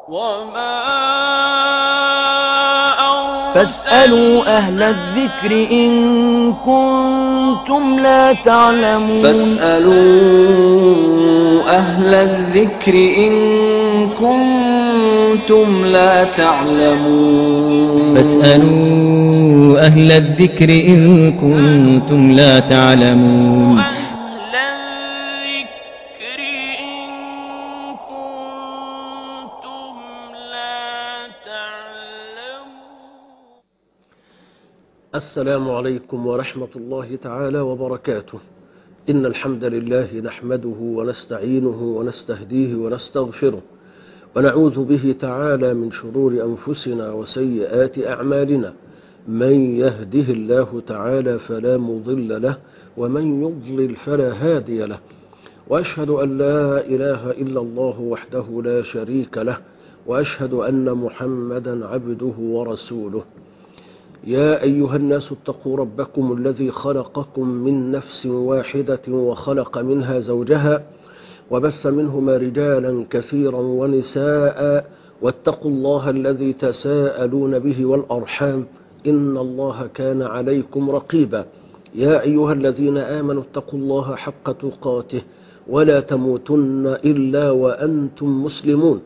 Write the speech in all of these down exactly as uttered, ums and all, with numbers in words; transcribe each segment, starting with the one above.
وما فاسألوا أهل الذكر إن كنتم لا تعلمون فاسألوا أهل الذكر إن كنتم لا تعلمون فاسألوا أهل الذكر إن كنتم لا تعلمون السلام عليكم ورحمة الله تعالى وبركاته. إن الحمد لله نحمده ونستعينه ونستهديه ونستغفره ونعوذ به تعالى من شرور أنفسنا وسيئات أعمالنا. من يهده الله تعالى فلا مضل له ومن يضلل فلا هادي له، وأشهد أن لا إله إلا الله وحده لا شريك له، وأشهد أن محمدا عبده ورسوله. يا أيها الناس اتقوا ربكم الذي خلقكم من نفس واحدة وخلق منها زوجها وبث منهما رجالا كثيرا ونساء، واتقوا الله الذي تساءلون به والأرحام إن الله كان عليكم رقيبا. يا أيها الذين آمنوا اتقوا الله حق تقاته ولا تموتن إلا وأنتم مسلمون.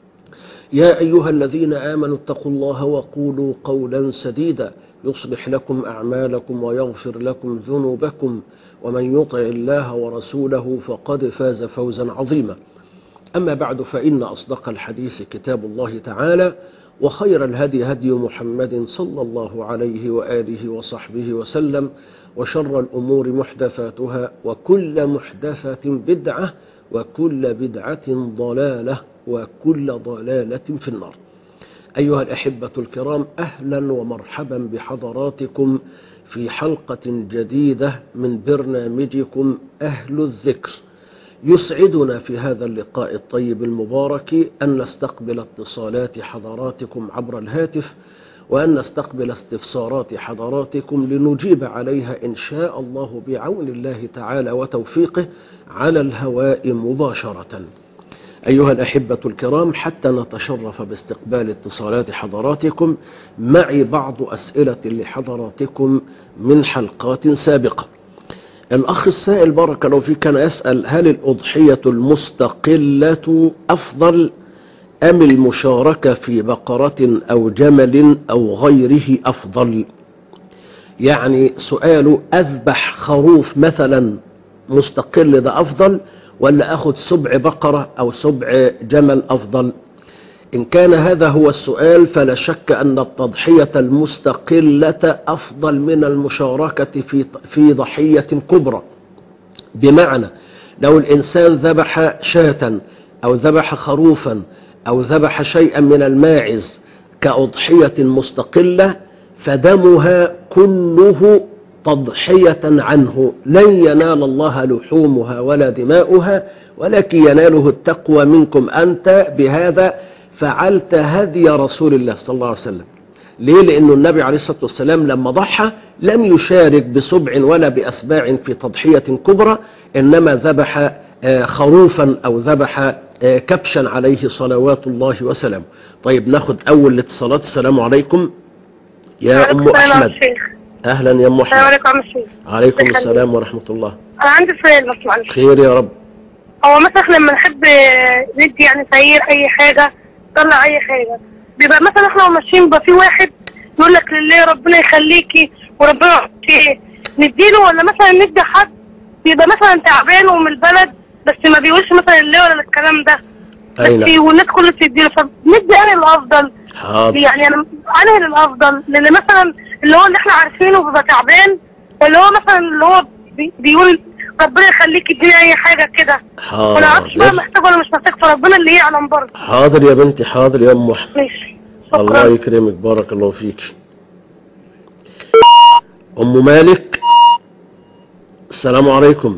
يا أيها الذين آمنوا اتقوا الله وقولوا قولا سديدا يصلح لكم أعمالكم ويغفر لكم ذنوبكم، ومن يطع الله ورسوله فقد فاز فوزا عظيما. أما بعد، فإن أصدق الحديث كتاب الله تعالى، وخير الهدي هدي محمد صلى الله عليه وآله وصحبه وسلم، وشر الأمور محدثاتها، وكل محدثة بدعة، وكل بدعة ضلالة، وكل ضلالة في النار. أيها الأحبة الكرام، أهلا ومرحبا بحضراتكم في حلقة جديدة من برنامجكم أهل الذكر. يسعدنا في هذا اللقاء الطيب المبارك أن نستقبل اتصالات حضراتكم عبر الهاتف، وأن نستقبل استفسارات حضراتكم لنجيب عليها إن شاء الله بعون الله تعالى وتوفيقه على الهواء مباشرة. أيها الأحبة الكرام، حتى نتشرف باستقبال اتصالات حضراتكم، معي بعض أسئلة لحضراتكم من حلقات سابقة. الأخ السائل بارك الله فيك كان يسأل: هل الأضحية المستقلة أفضل أم المشاركة في بقرة أو جمل أو غيره أفضل؟ يعني سؤاله: أذبح خروف مثلا مستقل ده أفضل، ولا أخذ سبع بقرة أو سبع جمل أفضل؟ إن كان هذا هو السؤال، فلا شك أن التضحية المستقلة أفضل من المشاركة في في ضحية كبرى. بمعنى لو الإنسان ذبح شاة أو ذبح خروفا أو ذبح شيئا من الماعز كأضحية مستقلة، فدمها كله تضحية عنه، لن ينال الله لحومها ولا دماؤها، ولكن يناله التقوى منكم. أنت بهذا فعلت هدي رسول الله صلى الله عليه وسلم. ليه؟ لأنه النبي عليه الصلاة والسلام لما ضحى لم يشارك بسبع ولا بأسباع في تضحية كبرى، إنما ذبح خروفا أو ذبح كبشا عليه صلوات الله وسلامه. طيب، ناخد أول الاتصالات. السلام عليكم يا أم أحمد. أهلا يا أم أحمد. السلام عليكم يا شيخ. عليكم السلام ورحمة الله. أنا عندي سؤال بس معلش. خير يا رب. هو مثلا لما نحب ندي يعني سير أي حاجة، طلع أي حاجة، بيبقى مثلا احنا ماشيين بقى في واحد يقول لك لله ربنا يخليكي وربنا يعطيكي، نديله؟ ولا مثلا ندي حد بيبقى مثلا تعبان ومن البلد بس ما بيقولش مثلا لله ولا الكلام ده، بس والناس كلها بتديله، فندي أنا الأفضل؟ حاضر. يعني أنا أنا الأفضل للي مثلا اللي هو اللي احنا عارفينه بيبقى تعبان، ولا هو مثلا اللي هو بي بيقول ربنا يخليك اديني اي حاجه كده؟ حاضر. ولا عارفش بقى محتاج ولا مش محتاج، فربنا اللي يعلم برضه. حاضر يا بنتي، حاضر يا ام احمد. ماشي، الله يكرمك، بارك الله فيك. ام مالك، السلام عليكم.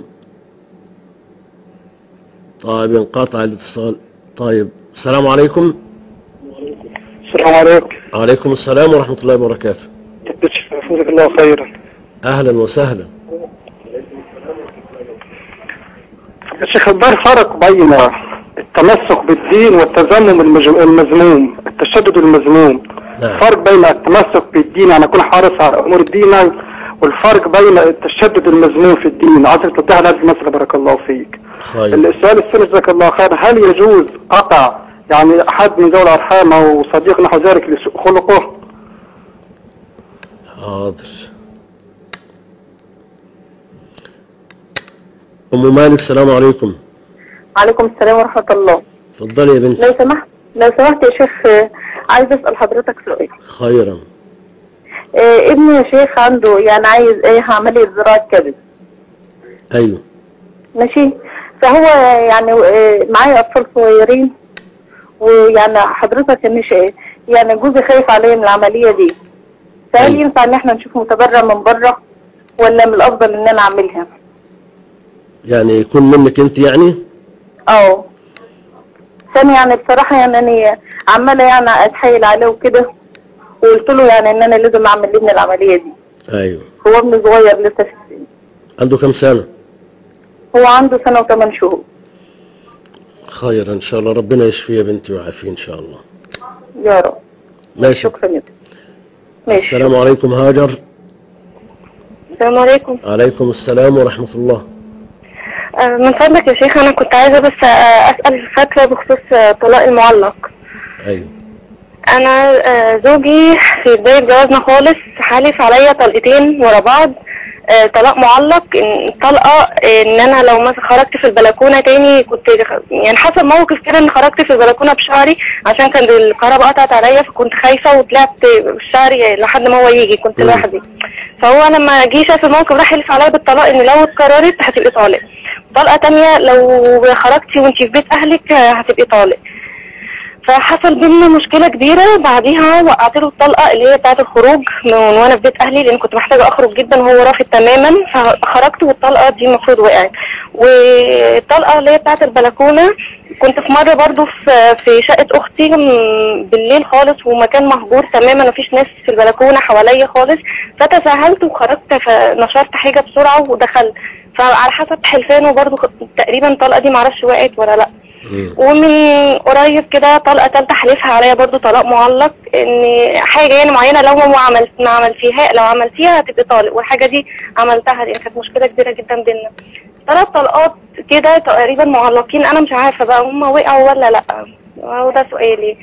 طيب، انقطع الاتصال. طيب، السلام عليكم. السلام عليكم. وعليكم السلام ورحمة الله وبركاته. جزاك الله خيرا. أهلا وسهلا. الشيخ الدار فرق بين التمسك بالدين والتزمم المج- المذموم، التشدد المذموم. نعم. فرق بين التمسك بالدين يعني اكون حريص على امور الدين، والفرق بين التشدد المذموم في الدين. عايزك توضح لي هذه المسألة بارك الله فيك. خير. السؤال الثاني جزاك الله خير، هل يجوز قطع يعني احد من ذوي الارحام او صديق نحو ذلك لسوء خلقه؟ حاضر. ام مالك السلام عليكم. عليكم السلام ورحمة الله. اتفضلي يا بنتي. لو سمحت لو سمحت يا شيخ، آه، عايز اسأل حضرتك سؤال. خيرا. آه، ابني يا شيخ عنده يعني عايز ايه عملية زراعة كبد. ايوه. ماشي. فهو يعني آه، معايا اطفال صغيرين، ويعني حضرتك مش يعني جوزي خايف عليا من العملية دي، فهل أيوة. ينفع ان احنا نشوف متبرع من بره ولا من الافضل ان انا اعملها؟ يعني يكون منك انت يعني؟ اه. ثاني يعني بصراحة يعني انا عمالة يعني اتحايل عليه وكده، وقلت له يعني ان انا لازم اعمل لابني العملية دي. ايوه. هو ابن صغير لسه في السن. عنده كم سنة؟ هو عنده سنة وثمان شهور. خير ان شاء الله، ربنا يشفيه يا بنتي ويعافيه ان شاء الله. يا رب. ماشي. شكرا جدا. ماشي. السلام عليكم هاجر. السلام عليكم. عليكم السلام ورحمة الله. آه، من فضلك يا شيخ انا كنت عايزة بس آه، اسأل فتوى بخصوص آه، طلاق المعلق. ايوه. انا آه، زوجي في بداية جوازنا خالص حالف عليا طلقتين ورا بعض، آه، طلاق معلق. إن طلقة آه، ان انا لو مثلا خرجت في البلكونة تاني كنت يعني حصل موقف كده ان خرجت في البلكونة بشعري عشان كان الكهرباء قطعت عليا، فكنت خايفة وطلعت بشعري لحد ما هو يجي، كنت مم. لوحدي. فهو لما جه شاف الموقف راح حلف عليا بالطلاق ان لو اتكررت هتبقي طالق. طلقة تانية لو خرجتي وانتي في بيت اهلك آه، هتبقي طالق. فحصل بينا مشكلة كبيرة، بعديها وقعت له الطلقة اللي هي بتاعت الخروج من وانا في بيت اهلي لان كنت محتاجة اخرج جدا وهو رافض تماما، فخرجت والطلقة دي المفروض وقعت. والطلقة اللي هي بتاعت البلكونة كنت في مرة برضو في في شقة اختي بالليل خالص ومكان مهجور تماما مفيش ناس في البلكونة حواليا خالص، فتساهلت وخرجت فنشرت حاجة بسرعة ودخلت، فعلى حسب حلفانه برضو تقريبا الطلقة دي معرفش وقعت ولا لا. ومن قريب كده طلقة تالتة حلفها عليا برضو طلاق معلق ان حاجة يعني معينة لو ما عملت ما عملتيها لو عملتيها هتبقي طالق، والحاجة دي عملتها لان كانت مشكلة كبيرة جدا بينا. ثلاث طلقات كده تقريبا معلقين، انا مش عارفة بقى هم وقعوا ولا لا، هو ده سؤالي.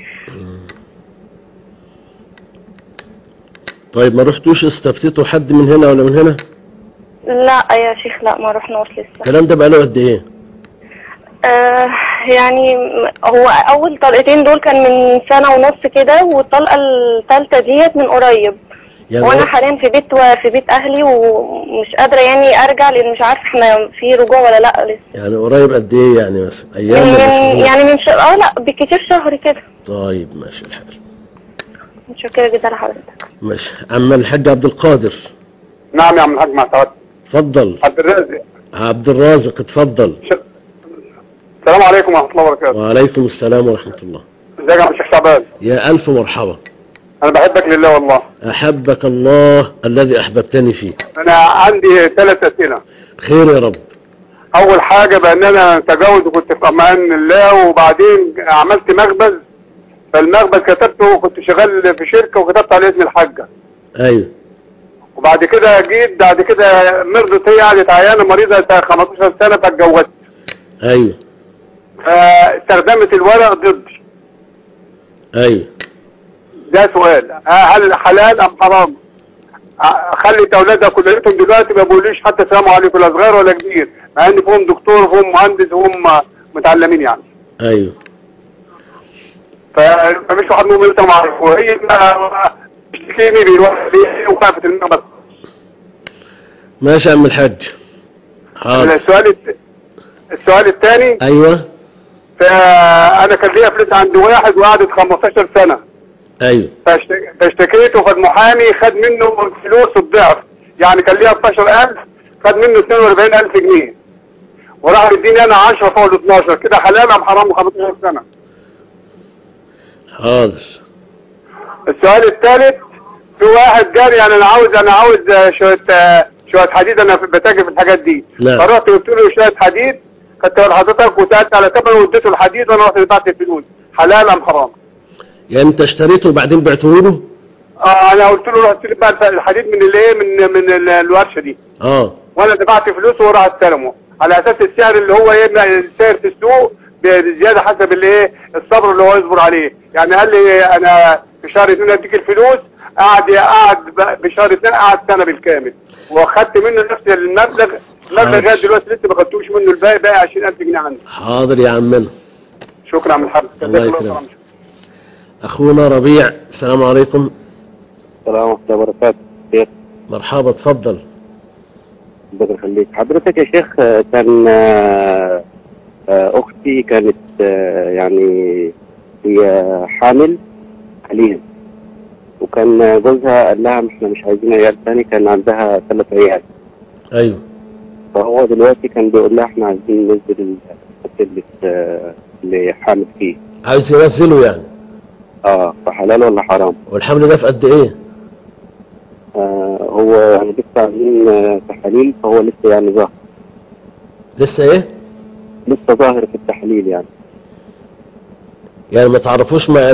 طيب ما رحتوش استفتيتوا حد من هنا ولا من هنا؟ لا يا شيخ لا ما رحناش لسه. الكلام ده بقاله قد ايه؟ آه يعني هو اول طلقتين دول كان من سنة ونص كده، والطلقة الثالثة ديت من قريب. يعني وانا حاليا في بيت في بيت اهلي ومش قادرة يعني ارجع لان مش عارفة احنا في رجوع ولا لا لسه. يعني قريب قد ايه يعني مثلا ايام من ولا شهور؟ يعني من شهر اه لا بكتير شهر كده. طيب ماشي الحال. متشكرة جدا لحضرتك. ماشي. عم الحاج عبد القادر. نعم يا عم الحاج مع سعادتك. اتفضل. عبد الرازق. عبد الرازق اتفضل. ش... السلام عليكم ورحمة الله وبركاته. وعليكم السلام ورحمة الله. ازيك يا عم الشيخ شعبان؟ يا ألف مرحبا. أنا بحبك لله والله. أحبك الله الذي أحببتني فيه. أنا عندي ثلاث أسئلة. خير يا رب. أول حاجة بأن أنا تجاوز وكنت في أمان الله، وبعدين عملت مخبز، فالمخبز كتبته كنت شغال في شركة وكتبت على اسم الحاجة. أيوه. وبعد كده جيت بعد كده مرضت، هي قعدت عيانة مريضة خمستاشر سنة فاتجوزت. أيوه. فاستخدمت الورق ضدي. أيوه. ده سؤال، هل حلال أم حرام؟ خلت أولادها كلهم دلوقتي ما بيقوليش حتى السلام عليكم لا صغير ولا كبير، مع إن فيهم دكتور وهم مهندس وهم متعلمين يعني. أيوه. فمش واحد منهم لسه ما عرفوه، هي بتشتكيني بالورق دي وقفت المخبز. ماشي يا عم الحاج. حاضر. السؤال الت... السؤال الثاني. أيوه. فأنا كان ليا فلوس عند واحد وقعدت خمستاشر سنة. أيوه. فاشتك... فاشتكيته، فالمحامي خد منه فلوس الضعف، يعني كان ليا اتناشر ألف خد منه اتنين واربعين ألف جنيه، وراح يديني أنا عشرة فوق ال اتناشر، كده حلال أم حرام خمستاشر سنة؟ حاضر. السؤال الثالث، في واحد جاري يعني أنا عاوز أنا عاوز شوية شوية حديد، أنا بتاجر في الحاجات دي. لا. فرحت قلت له شوية حديد خدت بال حضرتك وسالت على ثمنه واديته الحديد وانا رحت دفعت الفلوس، حلال ام حرام؟ يعني انت اشتريته وبعدين بعته له؟ اه انا قلت له روح استلم بقى الحديد من الايه من من ال- الورشه دي، اه وانا دفعت فلوس وهو راح استلمه على اساس السعر اللي هو ايه السعر في السوق بزياده حسب الايه الصبر اللي هو يصبر عليه. يعني قال لي انا في شهر اثنين اديك الفلوس، قعد قعد بشهر اثنين قعد سنه بالكامل واخدت منه نفس المبلغ. المبلغ لغايه دلوقتي لسه ما خدتوش منه، الباقي باقي عشرين ألف جنيه عندي. حاضر يا عمنا. شكرا يا عم الحاج. الله يكرمك. اخونا ربيع، السلام عليكم. السلام ورحمة الله وبركاته. شيخ مرحبا، اتفضل. ربنا يخليك. حضرتك يا شيخ كان اختي كانت يعني هي حامل حاليا، وكان جوزها قال لها احنا مش عايزين عيال تاني، كان عندها ثلاث عيال. ايوه. فهو دلوقتي كان بيقول لها احنا عايزين ننزل الطفل اللي حامل فيه. عايز ينزله يعني؟ اه فحلال ولا حرام؟ والحمل ده في قد ايه؟ آه هو يعني لسه عاملين تحاليل، فهو لسه يعني ظاهر. لسه ايه؟ لسه ظاهر في التحليل يعني. يعني ما تعرفوش مع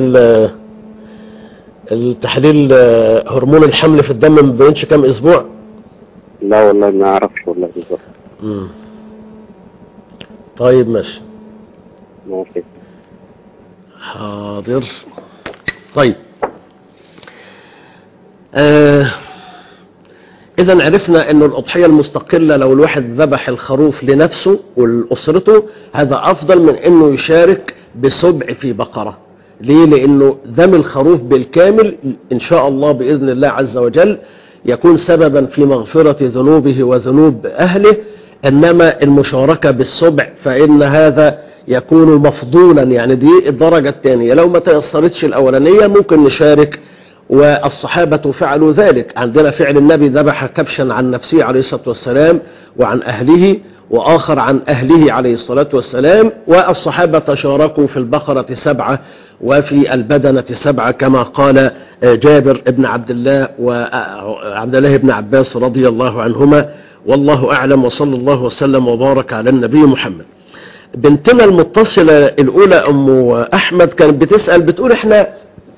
التحليل هرمون الحمل في الدم ما بينش كام اسبوع؟ لا والله ما اعرفش والله بالظبط. امم طيب ماشي. ماشي. حاضر. طيب آه إذا عرفنا أن الأضحية المستقلة لو الواحد ذبح الخروف لنفسه ولأسرته هذا أفضل من أنه يشارك بسبع في بقرة. ليه؟ لأنه دم الخروف بالكامل إن شاء الله بإذن الله عز وجل يكون سببا في مغفرة ذنوبه وذنوب أهله، إنما المشاركة بالسبع فإن هذا يكون مفضولا، يعني دي الدرجة الثانية. لو ما تيسرتش الأولانية ممكن نشارك، والصحابة فعلوا ذلك. عندنا فعل النبي ذبح كبشا عن نفسه عليه الصلاة والسلام وعن أهله، وآخر عن أهله عليه الصلاة والسلام، والصحابة تشاركوا في البقرة سبعة وفي البدنة سبعة كما قال جابر بن عبد الله وعبد الله بن عباس رضي الله عنهما، والله أعلم. وصلى الله وسلم وبارك على النبي محمد. بنتنا المتصلة الأولى أم أحمد كانت بتسأل بتقول احنا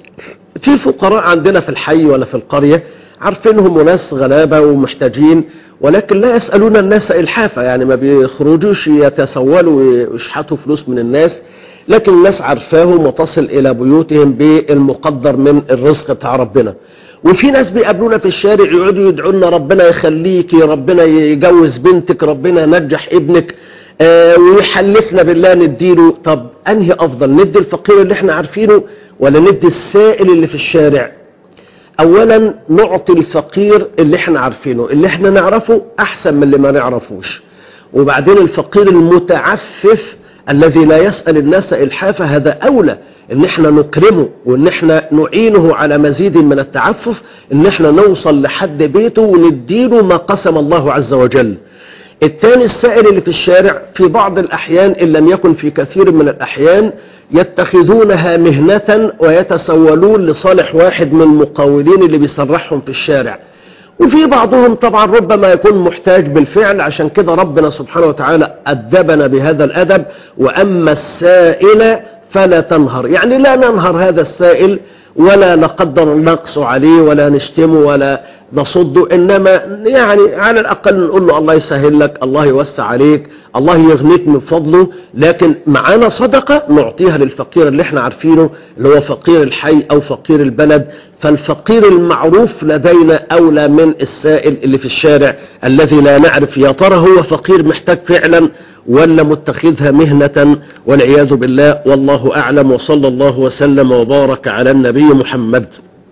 في فقراء عندنا في الحي ولا في القرية عارفينهم وناس غلابة ومحتاجين، ولكن لا يسألون الناس إلحافة، يعني ما بيخرجوش يتسولوا ويشحتوا فلوس من الناس، لكن الناس عارفاهم وتصل إلى بيوتهم بالمقدر من الرزق بتاع ربنا. وفي ناس بيقابلونا في الشارع يقعدوا يدعونا ربنا يخليكي، ربنا يجوز بنتك، ربنا ينجح ابنك، آه ويحلفنا بالله نديله. طب أنهي أفضل، ندي الفقير اللي احنا عارفينه ولا ندي السائل اللي في الشارع؟ اولا نعطي الفقير اللي احنا عارفينه، اللي احنا نعرفه احسن من اللي ما نعرفوش. وبعدين الفقير المتعفف الذي لا يسأل الناس إلحافة هذا اولى ان احنا نكرمه وان احنا نعينه على مزيد من التعفف، ان احنا نوصل لحد بيته ونديله ما قسم الله عز وجل. الثاني السائل اللي في الشارع في بعض الأحيان إن لم يكن في كثير من الأحيان يتخذونها مهنة ويتسولون لصالح واحد من المقاولين اللي بيسرحهم في الشارع، وفي بعضهم طبعا ربما يكون محتاج بالفعل. عشان كده ربنا سبحانه وتعالى أدبنا بهذا الأدب: وأما السائل فلا تنهر، يعني لا ننهر هذا السائل ولا نقدر نقص عليه ولا نشتمه ولا نصده، إنما يعني على الأقل نقول له الله يسهل لك، الله يوسع عليك، الله يغنيك من فضله. لكن معانا صدقة نعطيها للفقير اللي احنا عارفينه اللي هو فقير الحي أو فقير البلد. فالفقير المعروف لدينا أولى من السائل اللي في الشارع الذي لا نعرف يا ترى هو فقير محتاج فعلا ولا متخذها مهنة والعياذ بالله، والله أعلم. وصلى الله وسلم وبارك على النبي محمد.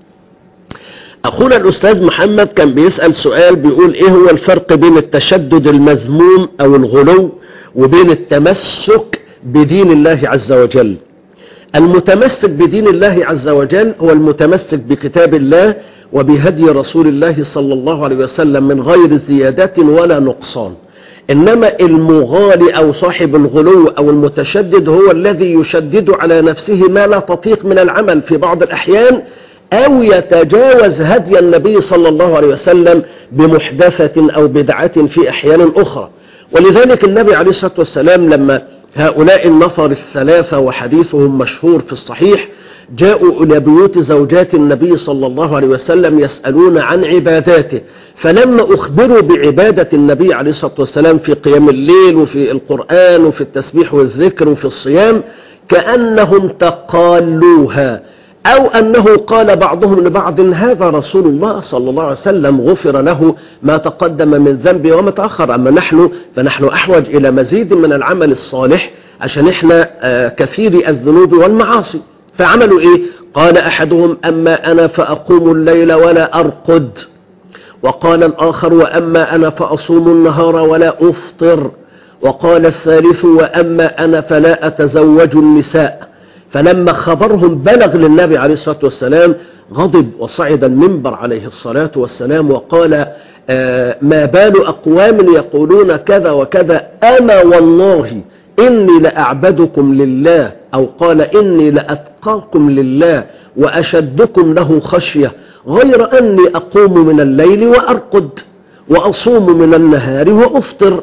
أخونا الأستاذ محمد كان بيسأل سؤال بيقول إيه هو الفرق بين التشدد المذموم أو الغلو وبين التمسك بدين الله عز وجل؟ المتمسك بدين الله عز وجل هو المتمسك بكتاب الله وبهدي رسول الله صلى الله عليه وسلم من غير زيادات ولا نقصان. إنما المغالي أو صاحب الغلو أو المتشدد هو الذي يشدد على نفسه ما لا تطيق من العمل في بعض الأحيان، أو يتجاوز هدي النبي صلى الله عليه وسلم بمحدثة أو بدعة في أحيان أخرى. ولذلك النبي عليه الصلاة والسلام لما هؤلاء النفر الثلاثة وحديثهم مشهور في الصحيح جاءوا إلى بيوت زوجات النبي صلى الله عليه وسلم يسألون عن عباداته، فلما أخبروا بعبادة النبي عليه الصلاة والسلام في قيام الليل وفي القرآن وفي التسبيح والذكر وفي الصيام كأنهم تقالوها، أو أنه قال بعضهم لبعض هذا رسول الله صلى الله عليه وسلم غفر له ما تقدم من ذنبه وما تأخر، أما نحن فنحن أحوج إلى مزيد من العمل الصالح عشان إحنا كثير الذنوب والمعاصي. فعملوا إيه؟ قال أحدهم أما أنا فأقوم الليل ولا أرقد، وقال الآخر وأما أنا فأصوم النهار ولا أفطر، وقال الثالث وأما أنا فلا أتزوج النساء. فلما خبرهم بلغ للنبي عليه الصلاة والسلام غضب وصعد المنبر عليه الصلاة والسلام وقال آه ما بال أقوام يقولون كذا وكذا، أما والله إني لأعبدكم لله، أو قال إني لأتقاكم لله وأشدكم له خشية، غير أني أقوم من الليل وأرقد وأصوم من النهار وأفطر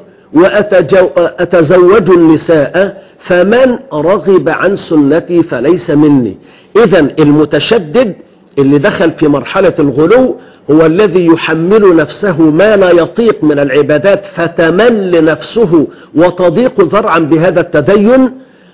وأتزوج النساء، فمن رغب عن سنتي فليس مني. إذن المتشدد اللي دخل في مرحلة الغلو هو الذي يحمل نفسه ما لا يطيق من العبادات فتمل نفسه وتضيق ذرعا بهذا التدين،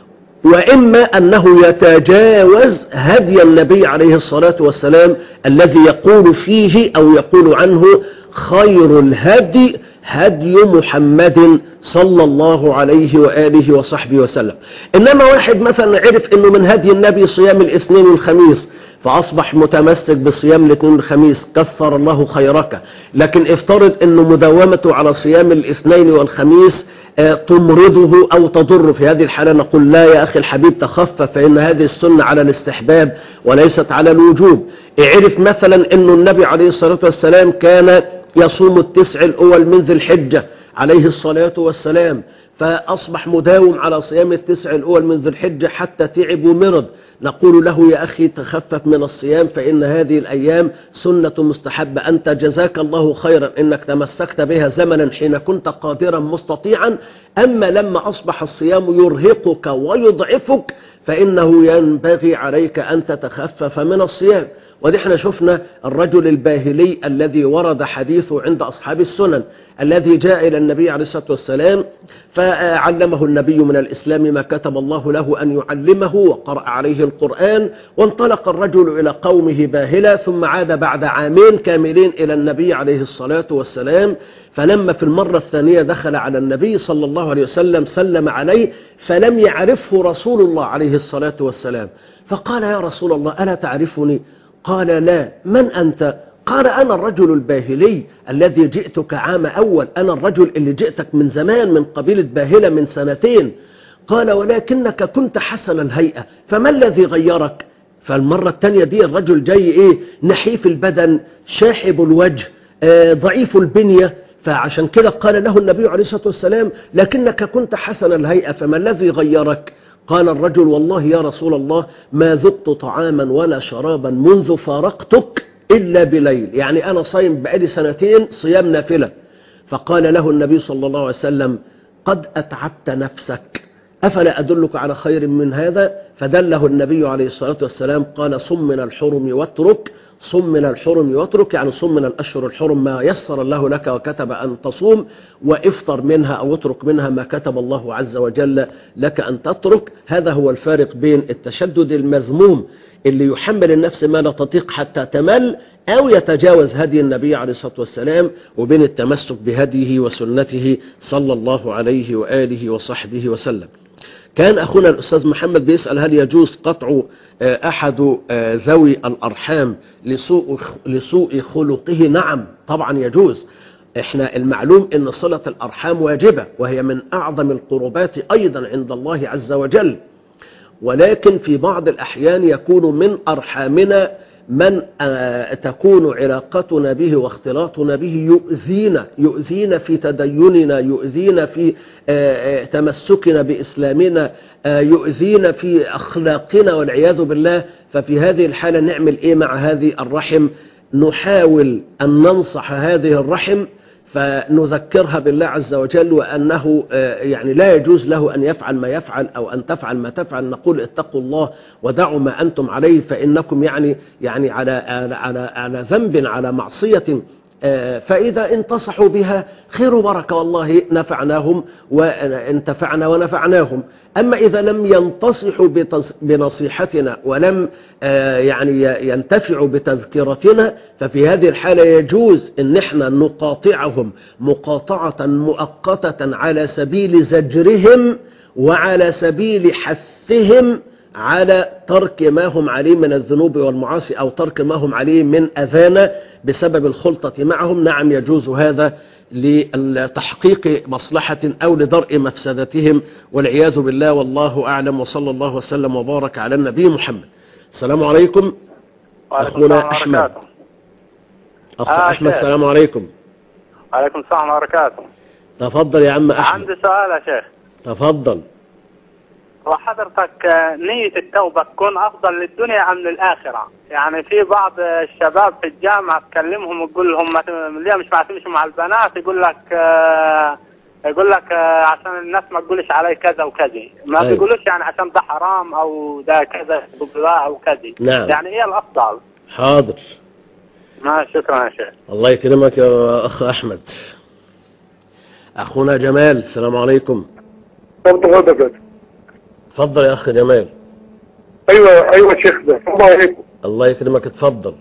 وإما أنه يتجاوز هدي النبي عليه الصلاة والسلام الذي يقول فيه أو يقول عنه خير الهدي هدي محمد صلى الله عليه وآله وصحبه وسلم. إنما واحد مثلا عرف أنه من هدي النبي صيام الاثنين والخميس فأصبح متمسك بصيام الاثنين والخميس، كثر الله خيرك، لكن افترض أنه مداومته على صيام الاثنين والخميس تمرضه أو تضر، في هذه الحالة نقول لا يا أخي الحبيب تخفف، فإن هذه السنة على الاستحباب وليست على الوجوب. عرف مثلا أنه النبي عليه الصلاة والسلام كان يصوم التسع الأول من ذي الحجة عليه الصلاة والسلام، فأصبح مداوم على صيام التسع الأول من ذي الحجة حتى تعب ومرض، نقول له يا أخي تخفف من الصيام فإن هذه الأيام سنة مستحبة، أنت جزاك الله خيرا إنك تمسكت بها زمنا حين كنت قادرا مستطيعا، أما لما أصبح الصيام يرهقك ويضعفك فإنه ينبغي عليك أن تتخفف من الصيام. ونحن شفنا الرجل الباهلي الذي ورد حديثه عند أصحاب السنن الذي جاء إلى النبي عليه الصلاة والسلام فعلمه النبي من الإسلام ما كتب الله له أن يعلمه وقرأ عليه القرآن، وانطلق الرجل إلى قومه باهلا ثم عاد بعد عامين كاملين إلى النبي عليه الصلاة والسلام، فلما في المرة الثانية دخل على النبي صلى الله عليه وسلم سلم عليه فلم يعرفه رسول الله عليه الصلاة والسلام، فقال يا رسول الله ألا تعرفني؟ قال لا، من أنت؟ قال أنا الرجل الباهلي الذي جئتك عام أول، أنا الرجل اللي جئتك من زمان من قبيلة باهلة من سنتين. قال ولكنك كنت حسن الهيئة، فما الذي غيرك؟ فالمرة الثانية دي الرجل جاي إيه؟ نحيف البدن، شاحب الوجه، آه ضعيف البنية، فعشان كده قال له النبي عليه الصلاة والسلام لكنك كنت حسن الهيئة فما الذي غيرك؟ قال الرجل والله يا رسول الله ما ذقت طعاما ولا شرابا منذ فارقتك إلا بليل، يعني أنا صايم بقالي سنتين صيام نافلة. فقال له النبي صلى الله عليه وسلم قد أتعبت نفسك، أفلا أدلك على خير من هذا؟ فدله النبي عليه الصلاة والسلام قال صم من الحرم واترك، صم من الحرم واترك يعني صم من الأشهر الحرم ما يسر الله لك وكتب أن تصوم، وافطر منها أو اترك منها ما كتب الله عز وجل لك أن تترك. هذا هو الفارق بين التشدد المذموم اللي يحمل النفس ما لا تطيق حتى تمل أو يتجاوز هدي النبي عليه الصلاة والسلام، وبين التمسك بهديه وسنته صلى الله عليه وآله وصحبه وسلم. كان أخونا الأستاذ محمد بيسأل هل يجوز قطع أحد ذوي الأرحام لسوء, لسوء خلقه؟ نعم طبعا يجوز. احنا المعلوم ان صلة الأرحام واجبة وهي من أعظم القربات أيضا عند الله عز وجل، ولكن في بعض الأحيان يكون من أرحامنا من تكون علاقتنا به واختلاطنا به يؤذينا يؤذينا في تديننا، يؤذينا في تمسكنا بإسلامنا، يؤذينا في أخلاقنا والعياذ بالله. ففي هذه الحالة نعمل إيه مع هذه الرحم؟ نحاول أن ننصح هذه الرحم فنذكرها بالله عز وجل وأنه يعني لا يجوز له أن يفعل ما يفعل أو أن تفعل ما تفعل. نقول اتقوا الله ودعوا ما أنتم عليه، فإنكم يعني يعني على على على ذنب، على معصية، فإذا انتصحوا بها خير وبركة، والله نفعناهم وانتفعنا ونفعناهم. أما إذا لم ينتصحوا بنصيحتنا ولم يعني ينتفعوا بتذكرتنا، ففي هذه الحالة يجوز أن احنا نقاطعهم مقاطعة مؤقتة على سبيل زجرهم وعلى سبيل حثهم على ترك ما هم عليه من الذنوب والمعاصي أو ترك ما هم عليه من أذانا بسبب الخلطة معهم. نعم يجوز هذا لتحقيق مصلحة أو لدرء مفسدتهم والعياذ بالله، والله أعلم. وصلى الله وسلم وبارك على النبي محمد. السلام عليكم أخونا أحمد. أخ آه أحمد السلام عليكم. وعليكم السلام وبركاته. تفضل يا عم أحمد. عندي سؤال يا شيخ. تفضل. وحضرتك نية التوبة تكون أفضل للدنيا أم للآخرة؟ يعني في بعض الشباب في الجامعة تكلمهم وتقول لهم ليه مش معتمشوا مع البنات، يقول لك يقول لك عشان الناس ما تقولش علي كذا وكذا، ما أيوة. بيقولوش يعني عشان ده حرام أو ده كذا أو كذا. نعم. يعني إيه الأفضل؟ حاضر. ما شكرا يا شيخ. الله يكرمك يا أخ أحمد. أخونا جمال السلام عليكم. تفضل يا أخ جمال. أيوة أيوة شيخ ده. السلام عليكم. الله يكرمك اتفضل.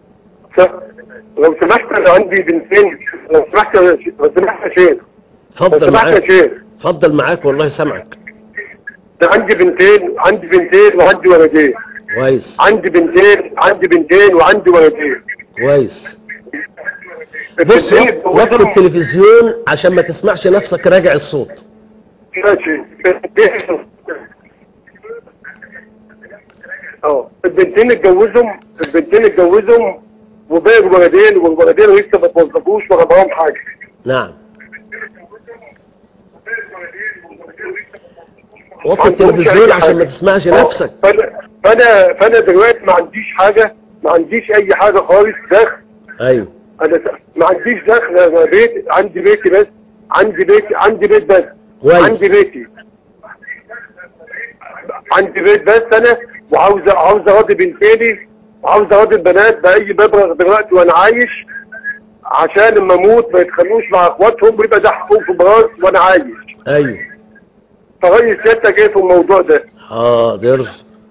لو سمحت أنا عندي بنتين، لو سمحت لو سمحت يا شيخ. تفضل معاك. تفضل معاك والله سامعك. عندي بنتين عندي بنتين وعندي ولدين. كويس. عندي بنتين عندي بنتين وعندي ولدين. كويس. بص وقت التلفزيون عشان ما تسمعش نفسك، راجع الصوت. ماشي. اه البنتين اتجوزهم البنتين اتجوزهم وباقي الولدين والولدين لسه ما توظفوش ولا معاهم حاجه. نعم. وقت التلفزيون عشان ما تسمعش نفسك. فانا فانا فانا دلوقتي ما عنديش حاجه، ما عنديش اي حاجه خالص دخل. ايوه. انا ما عنديش دخل، انا بيت عندي بيتي بس، عندي بيتي عندي بيت بس. كويس. عندي بيتي عندي بيت بس انا، وعاوز عاوز اراضي بنتين وعاوز اراضي البنات باي مبلغ دلوقتي وانا عايش، عشان لما اموت ما يتخلوش مع اخواتهم ويبقى ده حقوق في براس وانا عايش. ايوه. فرأي سيادتك ايه في الموضوع ده؟ حاضر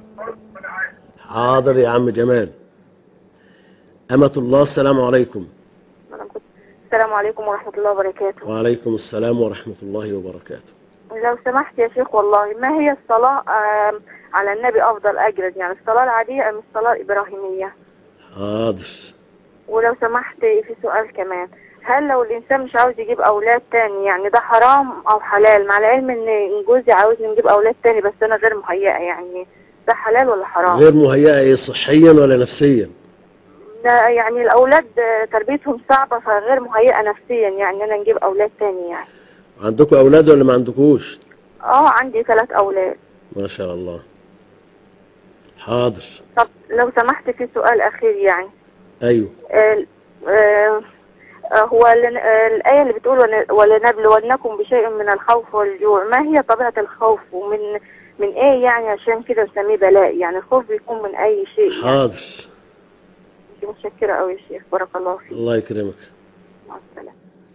حاضر يا عم جمال. أمة الله السلام عليكم. السلام عليكم ورحمة الله وبركاته. وعليكم السلام ورحمة الله وبركاته. لو سمحت يا شيخ والله، ما هي الصلاة على النبي أفضل أجر؟ يعني الصلاة العادية أم الصلاة الإبراهيمية؟ حاضر. ولو سمحت في سؤال كمان، هل لو الإنسان مش عاوز يجيب أولاد تاني يعني ده حرام أو حلال؟ مع العلم إن جوزي عاوزني نجيب أولاد تاني بس أنا غير مهيئة، يعني ده حلال ولا حرام؟ غير مهيئة إيه، صحيا ولا نفسيا؟ ده يعني الأولاد تربيتهم صعبة فغير مهيئة نفسيا، يعني أنا نجيب أولاد تاني. يعني عندكم أولاد ولا ما عندكوش؟ اه عندي ثلاث أولاد. ما شاء الله. حاضر. طب لو سمحت في سؤال أخير يعني. أيوه. آه آه هو الآية اللي بتقول ولنبلونكم بشيء من الخوف والجوع، ما هي طبيعة الخوف ومن من ايه يعني عشان كده نسميه بلاء؟ يعني الخوف بيكون من اي شيء يعني. حاضر. متشكرة قوي يا شيخ، بارك الله فيك. الله يكرمك. مع السلامة.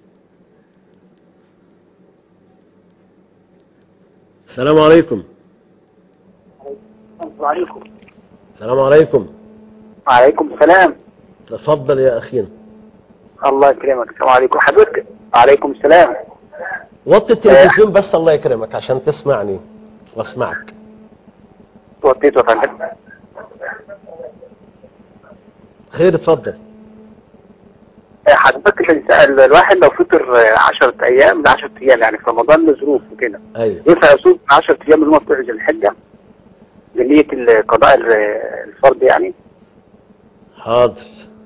السلام عليكم. السلام عليكم. السلام عليكم. وعليكم السلام. تفضل يا أخينا. الله يكرمك. السلام عليكم حضرتك. وعليكم السلام. وطي التلفزيون بس الله يكرمك عشان تسمعني واسمعك. وطيته يا فندم. خير اتفضل. حضرتك الواحد لو فطر عشرة ايام ده عشرة ايام يعني في رمضان لظروف وكده، ايوه ينفع يصوم عشرة ايام اللي هم بتوع ذي الحجه بنية قضاء الفرض يعني؟ حاضر.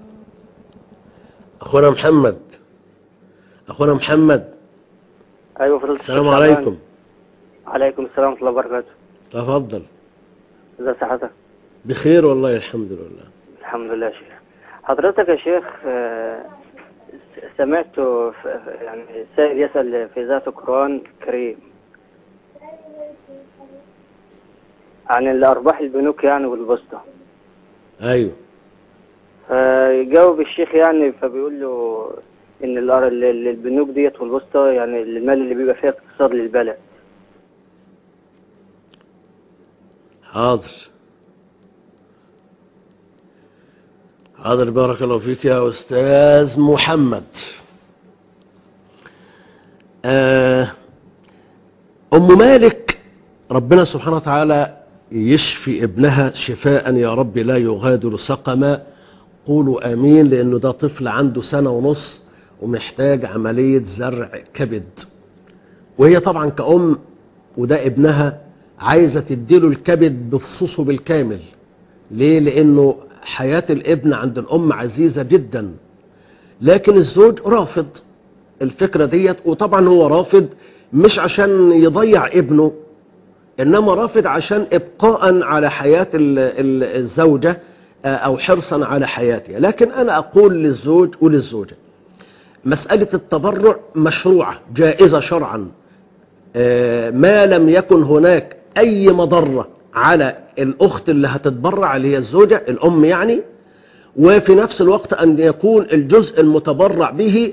اخونا محمد. اخونا محمد. ايوه فضل السلام عليكم. عليكم السلام ورحمه الله وبركاته. تفضل. ازي صحتك؟ بخير والله الحمد لله. الحمد لله يا شيخ. حضرتك يا شيخ سمعت يعني سائل يسأل في ذات القرآن الكريم عن الأرباح البنوك يعني والبسطة. ايوه. فجاوب الشيخ يعني فبيقول له ان البنوك ديت والبسطة يعني المال اللي بيبقى فيها اقتصاد للبلد. حاضر حاضر بارك الله فيك يا أستاذ محمد. أم مالك ربنا سبحانه وتعالى يشفي ابنها شفاء يا رب لا يغادر سقما. قولوا آمين، لأنه ده طفل عنده سنة ونص ومحتاج عملية زرع كبد، وهي طبعا كأم وده ابنها عايزة تديله الكبد بفصوصه بالكامل. ليه؟ لأنه حياة الابن عند الأم عزيزة جدا، لكن الزوج رافض الفكرة ديت. وطبعا هو رافض مش عشان يضيع ابنه، إنما رافض عشان إبقاء على حياة الزوجة أو حرصا على حياتها. لكن أنا أقول للزوج وللزوجة مسألة التبرع مشروعة جائزة شرعا، ما لم يكن هناك أي مضرة على الأخت اللي هتتبرع اللي هي الزوجة الأم يعني، وفي نفس الوقت أن يكون الجزء المتبرع به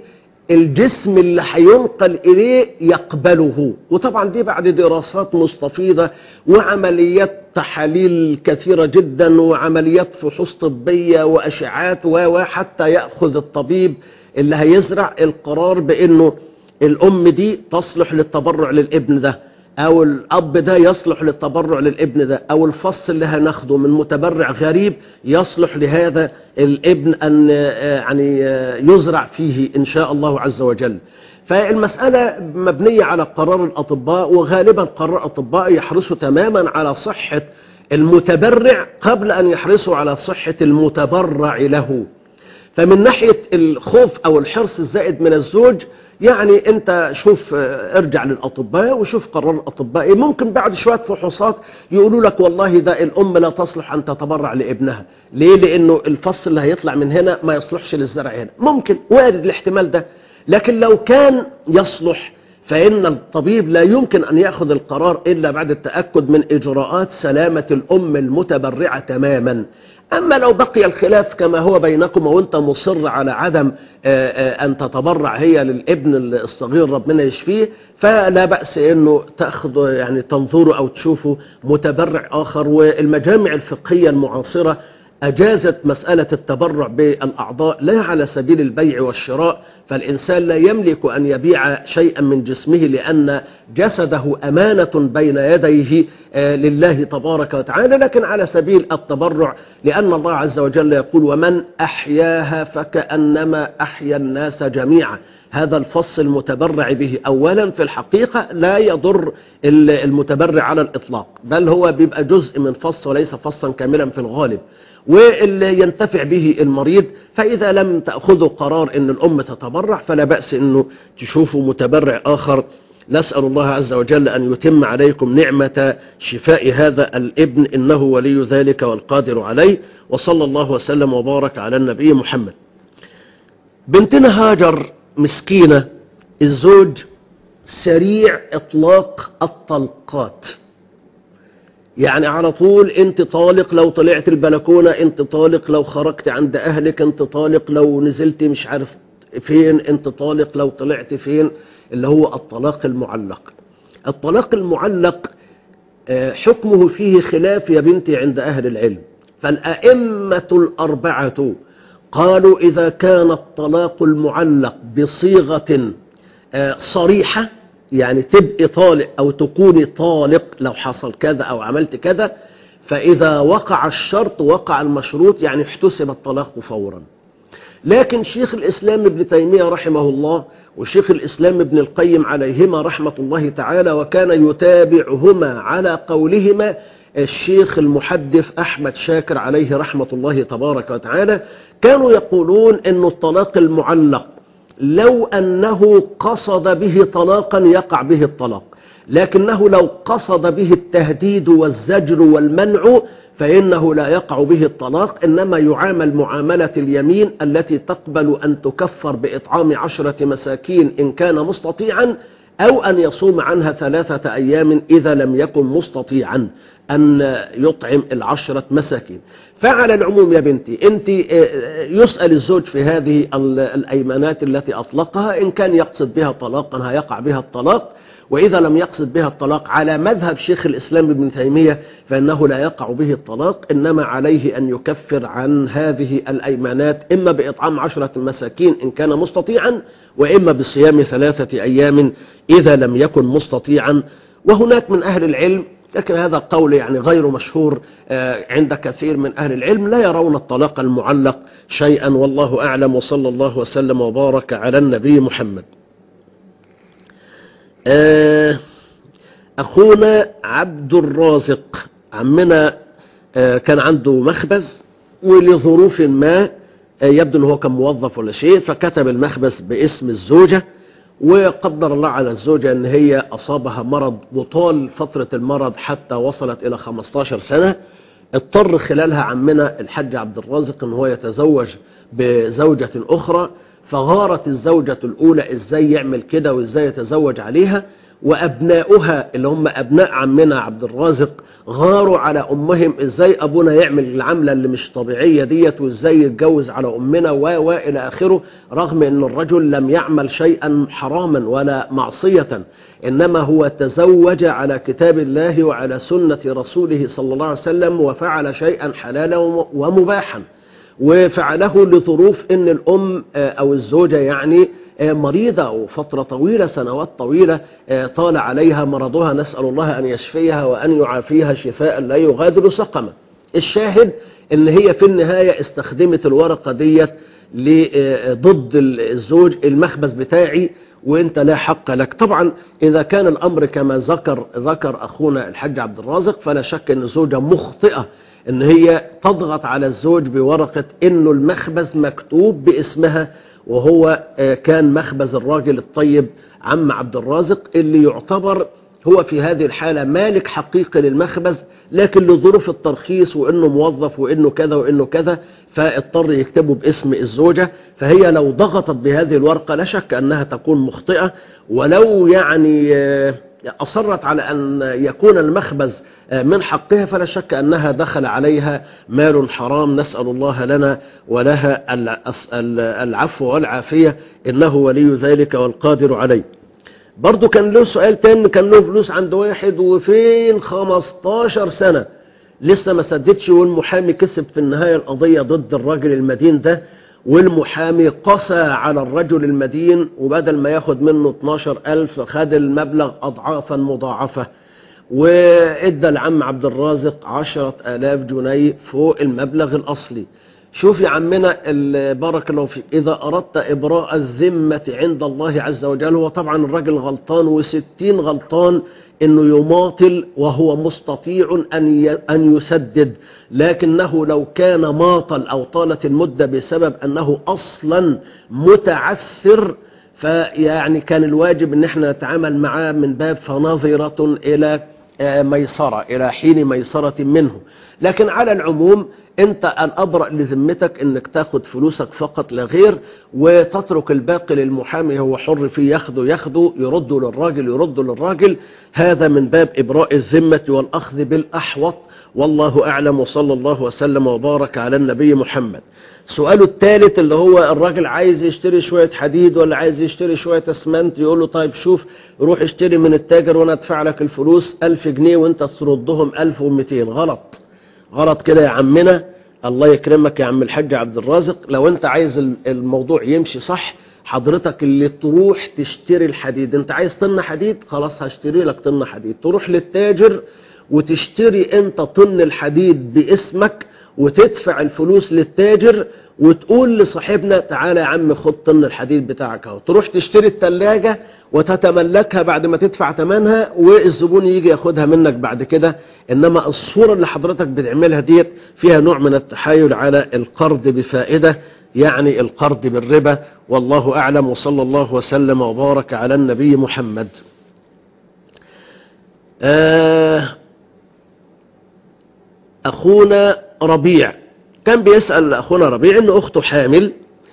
الجسم اللي هينقل إليه يقبله. وطبعا دي بعد دراسات مستفيضة وعمليات تحاليل كثيرة جدا وعمليات فحوص طبية وأشعات وحتى يأخذ الطبيب اللي هيزرع القرار بأنه الأم دي تصلح للتبرع للابن ده، أو الأب ده يصلح للتبرع للابن ده، أو الفصل اللي هناخده من متبرع غريب يصلح لهذا الابن أن يعني يزرع فيه إن شاء الله عز وجل. فالمسألة مبنية على قرار الأطباء، وغالبا قرار الأطباء يحرصوا تماما على صحة المتبرع قبل أن يحرصوا على صحة المتبرع له. فمن ناحية الخوف أو الحرص الزائد من الزوج، يعني انت شوف ارجع للأطباء وشوف قرار الأطباء. ممكن بعد شوية فحوصات يقولوا لك والله ده الأم لا تصلح أن تتبرع لابنها. ليه؟ لأنه الفصل اللي هيطلع من هنا ما يصلحش للزرع هنا. ممكن وارد الاحتمال ده، لكن لو كان يصلح فإن الطبيب لا يمكن أن يأخذ القرار إلا بعد التأكد من إجراءات سلامة الأم المتبرعة تماما. أما لو بقي الخلاف كما هو بينكم وانت مصر على عدم أن تتبرع هي للابن الصغير ربنا يشفيه، فلا بأس أنه تأخذ يعني تنظروا أو تشوفوا متبرع آخر. والمجامع الفقهية المعاصرة أجازت مسألة التبرع بالأعضاء لا على سبيل البيع والشراء، فالإنسان لا يملك أن يبيع شيئا من جسمه لأن جسده أمانة بين يديه لله تبارك وتعالى، لكن على سبيل التبرع، لأن الله عز وجل يقول ومن أحياها فكأنما أحيا الناس جميعا. هذا الفصل المتبرع به أولا في الحقيقة لا يضر المتبرع على الإطلاق، بل هو بيبقى جزء من فصل وليس فصلا كاملا في الغالب، واللي ينتفع به المريض. فإذا لم تأخذوا قرار أن الأم تتبرع فلا بأس أنه تشوفوا متبرع آخر. نسأل الله عز وجل أن يتم عليكم نعمة شفاء هذا الابن، إنه ولي ذلك والقادر عليه. وصلى الله وسلم وبارك على النبي محمد. بنتنا هاجر مسكينة، الزوج سريع إطلاق الطلقات، يعني على طول انت طالق لو طلعت البلكونة، انت طالق لو خرجت عند اهلك، انت طالق لو نزلت مش عارف فين، انت طالق لو طلعت فين، اللي هو الطلاق المعلق. الطلاق المعلق حكمه فيه خلاف يا بنتي عند اهل العلم. فالأئمة الأربعة قالوا إذا كان الطلاق المعلق بصيغة صريحة، يعني تبقي طالق أو تكوني طالق لو حصل كذا أو عملت كذا، فإذا وقع الشرط وقع المشروط، يعني احتسب الطلاق فورا. لكن شيخ الإسلام ابن تيمية رحمه الله وشيخ الإسلام ابن القيم عليهما رحمة الله تعالى، وكان يتابعهما على قولهما الشيخ المحدث أحمد شاكر عليه رحمة الله تبارك وتعالى، كانوا يقولون أن الطلاق المعلق لو أنه قصد به طلاقا يقع به الطلاق، لكنه لو قصد به التهديد والزجر والمنع فإنه لا يقع به الطلاق، إنما يعامل معاملة اليمين التي تقبل أن تكفر بإطعام عشرة مساكين إن كان مستطيعا، أو أن يصوم عنها ثلاثة أيام إذا لم يكن مستطيعا أن يطعم العشرة مساكين. فعلى العموم يا بنتي أنت يسأل الزوج في هذه الأيمانات التي أطلقها، إن كان يقصد بها طلاقا هيقع بها الطلاق، وإذا لم يقصد بها الطلاق على مذهب شيخ الإسلام ابن تيمية فإنه لا يقع به الطلاق، إنما عليه أن يكفر عن هذه الأيمانات إما بإطعام عشرة مساكين إن كان مستطيعا، وإما بصيام ثلاثة أيام إذا لم يكن مستطيعا. وهناك من أهل العلم، لكن هذا القول يعني غير مشهور عند كثير من أهل العلم، لا يرون الطلاق المعلق شيئا، والله أعلم، وصلى الله وسلم وبارك على النبي محمد. أخونا عبد الرازق عمنا كان عنده مخبز، ولظروف ما يبدو أنه كان موظف ولا شيء، فكتب المخبز باسم الزوجة، وقدر الله على الزوجة أن هي أصابها مرض، وطال فترة المرض حتى وصلت إلى خمستاشر سنة. اضطر خلالها عمنا الحاج عبد الرازق أن هو يتزوج بزوجة أخرى، فغارت الزوجة الأولى إزاي يعمل كده وإزاي يتزوج عليها، وأبناؤها اللي هم أبناء عمنا عبد الرازق غاروا على أمهم إزاي أبونا يعمل العملة اللي مش طبيعية ديت، وإزاي يتجوز على أمنا وإلى آخره، رغم أن الرجل لم يعمل شيئا حراما ولا معصية، إنما هو تزوج على كتاب الله وعلى سنة رسوله صلى الله عليه وسلم، وفعل شيئا حلالا ومباحا، وفعله لظروف ان الام او الزوجة يعني مريضة وفترة طويلة، سنوات طويلة طال عليها مرضها، نسأل الله ان يشفيها وان يعافيها شفاء لا يغادر سقما. الشاهد ان هي في النهاية استخدمت الورقة ديت ضد الزوج، المخبز بتاعي وانت لا حق لك. طبعا اذا كان الامر كما ذكر ذكر اخونا الحاج عبد الرازق، فلا شك ان الزوجة مخطئة ان هي تضغط على الزوج بورقة انه المخبز مكتوب باسمها، وهو كان مخبز الراجل الطيب عم عبد الرازق اللي يعتبر هو في هذه الحالة مالك حقيقي للمخبز، لكن لظروف الترخيص وانه موظف وانه كذا وانه كذا فاضطر يكتبه باسم الزوجة. فهي لو ضغطت بهذه الورقة لا شك انها تكون مخطئة، ولو يعني أصرت على أن يكون المخبز من حقها فلا شك أنها دخل عليها مال حرام، نسأل الله لنا ولها العفو والعافية، إنه ولي ذلك والقادر عليه. برضو كان له سؤال تاني، كان له فلوس عند واحد وفين خمستاشر سنة لسه ما سددش، والمحامي كسب في النهاية القضية ضد الراجل المدين ده، والمحامي قسى على الرجل المدين، وبدل ما ياخد منه اتناشر ألف خد المبلغ أضعافا مضاعفة، وإدى العم عبد الرازق عشرة آلاف جنيه فوق المبلغ الأصلي. شوف يا عمنا بارك الله فيك، إذا أردت إبراء الذمة عند الله عز وجل، هو طبعا الرجل غلطان وستين غلطان انه يماطل وهو مستطيع ان ان يسدد، لكنه لو كان ماطل او طالت المدة بسبب انه اصلا متعسر، فيعني كان الواجب ان احنا نتعامل معاه من باب فناظرة الى ميسرة، الى حين ميسرة منه. لكن على العموم انت الابرأ لذمتك انك تاخد فلوسك فقط لا غير، وتترك الباقي للمحامي، هو حر فيه، ياخده ياخده يرده للراجل يرده للراجل، هذا من باب ابراء الذمة والاخذ بالاحوط، والله اعلم، وصلى الله وسلم وبارك على النبي محمد. سؤاله الثالث اللي هو الراجل عايز يشتري شوية حديد ولا عايز يشتري شوية اسمنت، يقول له طيب شوف روح اشتري من التاجر وانا ادفع لك الفلوس ألف جنيه وانت تردهم ألف ومئتين. غلط غلط كده يا عمنا، الله يكرمك يا عم الحاج عبد الرازق. لو انت عايز الموضوع يمشي صح، حضرتك اللي تروح تشتري الحديد، انت عايز طن حديد خلاص هشتري لك طن حديد، تروح للتاجر وتشتري انت طن الحديد باسمك وتدفع الفلوس للتاجر، وتقول لصاحبنا تعالى يا عم خد طن الحديد بتاعك اهو، تروح تشتري التلاجة وتتملكها بعد ما تدفع ثمنها، والزبون يجي ياخدها منك بعد كده. انما الصورة اللي حضرتك بتعملها ديت فيها نوع من التحايل على القرض بفائدة، يعني القرض بالربا، والله اعلم، وصلى الله وسلم وبارك على النبي محمد. آه أخونا ربيع كان بيسأل أخونا ربيع إن أخته حامل،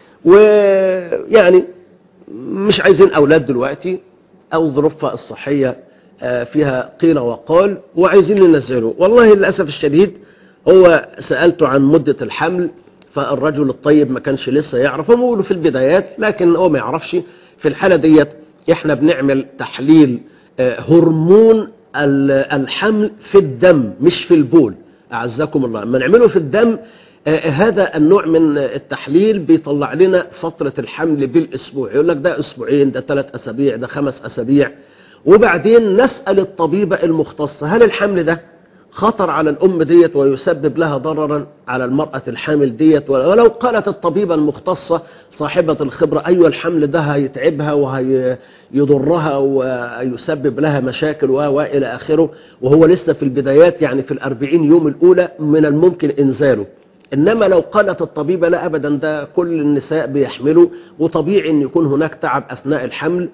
ويعني مش عايزين أولاد دلوقتي أو ظروفها الصحية فيها قيل وقال وعايزين ننزله. والله للأسف الشديد هو سألته عن مدة الحمل، فالرجل الطيب ما كانش لسه يعرف، هم بيقولوا في البدايات لكن هو ما يعرفش. في الحالة ديت احنا بنعمل تحليل هرمون الحمل في الدم مش في البول، أعزكم الله. ما نعمله في الدم هذا النوع من التحليل بيطلع لنا فترة الحمل بالأسبوع، يقول لك ده أسبوعين، ده ثلاث أسابيع، ده خمس أسابيع. وبعدين نسأل الطبيبة المختصة هل الحمل ده خطر على الأم ديت ويسبب لها ضررا على المرأة الحامل ديت، ولو قالت الطبيبة المختصة صاحبة الخبرة أيوة الحمل ده هيتعبها وهيضرها ويسبب لها مشاكل وإلى آخره، وهو لسه في البدايات يعني في الأربعين يوم الأولى من الممكن إنزاله. إنما لو قالت الطبيبة لا أبدا ده كل النساء بيحملوا وطبيعي أن يكون هناك تعب أثناء الحمل،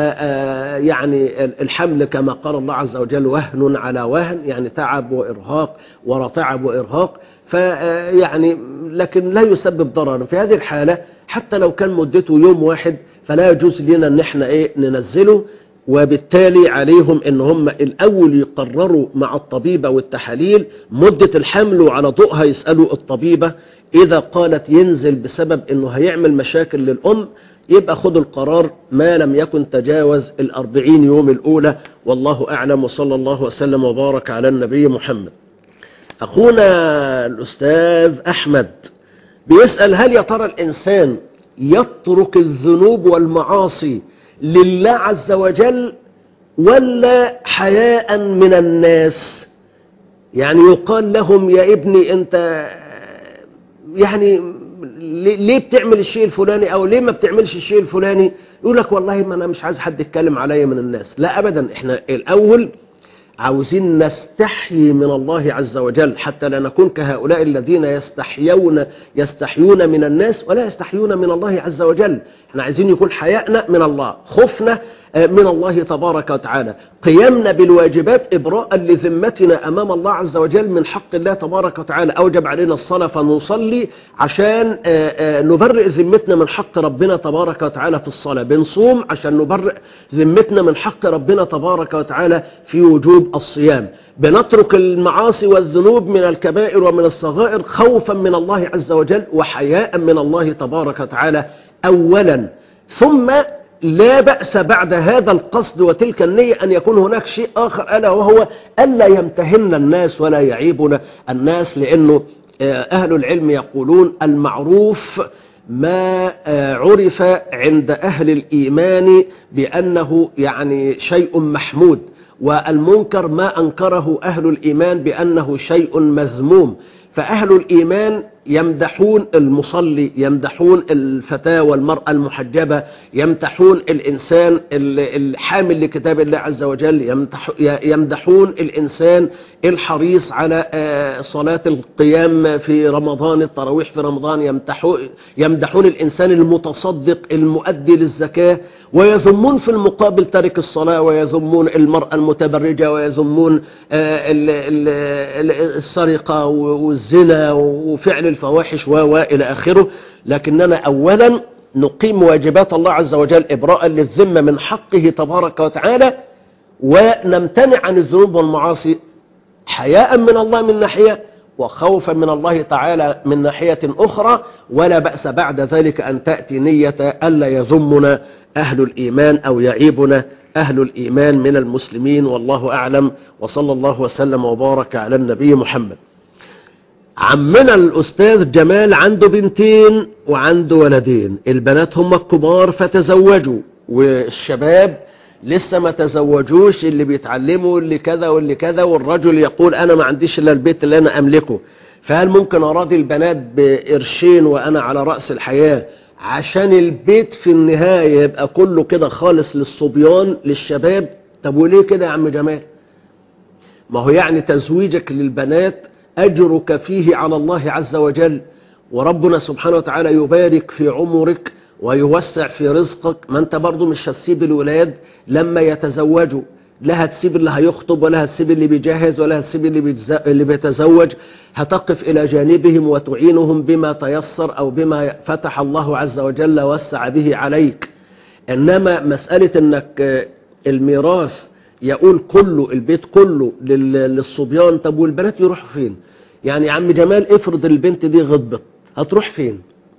فيعني الحمل كما قال الله عز وجل وهن على وهن، يعني تعب وإرهاق ورتعب وإرهاق، فيعني لكن لا يسبب ضرر. في هذه الحالة حتى لو كان مدته يوم واحد فلا يجوز لنا أن احنا إيه ننزله، وبالتالي عليهم ان هم الاول يقرروا مع الطبيبة والتحاليل مدة الحمل، وعلى ضوءها يسألوا الطبيبة اذا قالت ينزل بسبب انه هيعمل مشاكل للام يبقى خدوا القرار ما لم يكن تجاوز الاربعين يوم الاولى، والله اعلم. وصلى الله وسلم وبارك على النبي محمد. اخونا الاستاذ احمد بيسأل هل يا ترى الانسان يترك الذنوب والمعاصي لله عز وجل ولا حياء من الناس؟ يعني يقال لهم يا ابني انت يعني ليه بتعمل الشيء الفلاني او ليه ما بتعملش الشيء الفلاني، يقول لك والله ما انا مش عايز حد يتكلم عليا من الناس. لا ابدا، احنا الاول عاوزين نستحيي من الله عز وجل حتى لا نكون كهؤلاء الذين يستحيون يستحيون من الناس ولا يستحيون من الله عز وجل. احنا عايزين يكون حياءنا من الله، خوفنا من الله تبارك وتعالى، قيامنا بالواجبات إبراء لذمتنا أمام الله عز وجل من حق الله تبارك وتعالى. أوجب علينا الصلاة فنصلي عشان نبرئ ذمتنا من حق ربنا تبارك وتعالى في الصلاة، بنصوم عشان نبرئ ذمتنا من حق ربنا تبارك وتعالى في وجوب الصيام، بنترك المعاصي والذنوب من الكبائر ومن الصغائر خوفا من الله عز وجل وحياء من الله تبارك وتعالى أولا، ثم لا بأس بعد هذا القصد وتلك النية أن يكون هناك شيء آخر ألا وهو ألا يمتهن الناس ولا يعيبنا الناس، لأنه أهل العلم يقولون المعروف ما عرف عند أهل الإيمان بأنه يعني شيء محمود، والمنكر ما أنكره أهل الإيمان بأنه شيء مذموم. فأهل الإيمان يمدحون المصلي، يمدحون الفتاة والمرأة المحجبة، يمدحون الإنسان الحامل لكتاب الله عز وجل، يمدحون الإنسان الحريص على صلاة القيام في رمضان، التراويح في رمضان، يمدحون الإنسان المتصدق المؤدي للزكاة، ويذمون في المقابل ترك الصلاة، ويذمون المرأة المتبرجة، ويذمون السرقة والزنا وفعل الفواحش وإلى آخره. لكننا أولا نقيم واجبات الله عز وجل إبراء للذمة من حقه تبارك وتعالى، ونمتنع عن الذنوب والمعاصي حياء من الله من ناحية وخوفا من الله تعالى من ناحية أخرى، ولا بأس بعد ذلك أن تأتي نية ألا يذمنا أهل الإيمان أو يعيبنا أهل الإيمان من المسلمين، والله أعلم. وصلى الله وسلم وبارك على النبي محمد. عمنا الأستاذ جمال عنده بنتين وعنده ولدين، البنات هم الكبار فتزوجوا، والشباب لسه ما تزوجوش، اللي بيتعلموا اللي كذا واللي كذا، والرجل يقول أنا ما عنديش إلا البيت اللي أنا أملكه. فهل ممكن أراضي البنات بقرشين وأنا على رأس الحياة عشان البيت في النهاية يبقى كله كده خالص للصبيان للشباب؟ طب وليه كده يا عم جمال؟ ما هو يعني تزويجك للبنات أجرك فيه على الله عز وجل، وربنا سبحانه وتعالى يبارك في عمرك ويوسع في رزقك. ما انت برضو مش هتسيب الولاد لما يتزوجوا، لا هتسيب اللي هيخطب ولا هتسيب اللي بيجهز ولا هتسيب اللي, بيتز... اللي بيتزوج، هتقف إلى جانبهم وتعينهم بما تيسر أو بما فتح الله عز وجل وسع به عليك. إنما مسألة أنك الميراث يقول كله البيت كله للصبيان، طب والبنات يروحوا فين؟ يعني يا عم جمال افرض البنت دي غضبت هتروح فين؟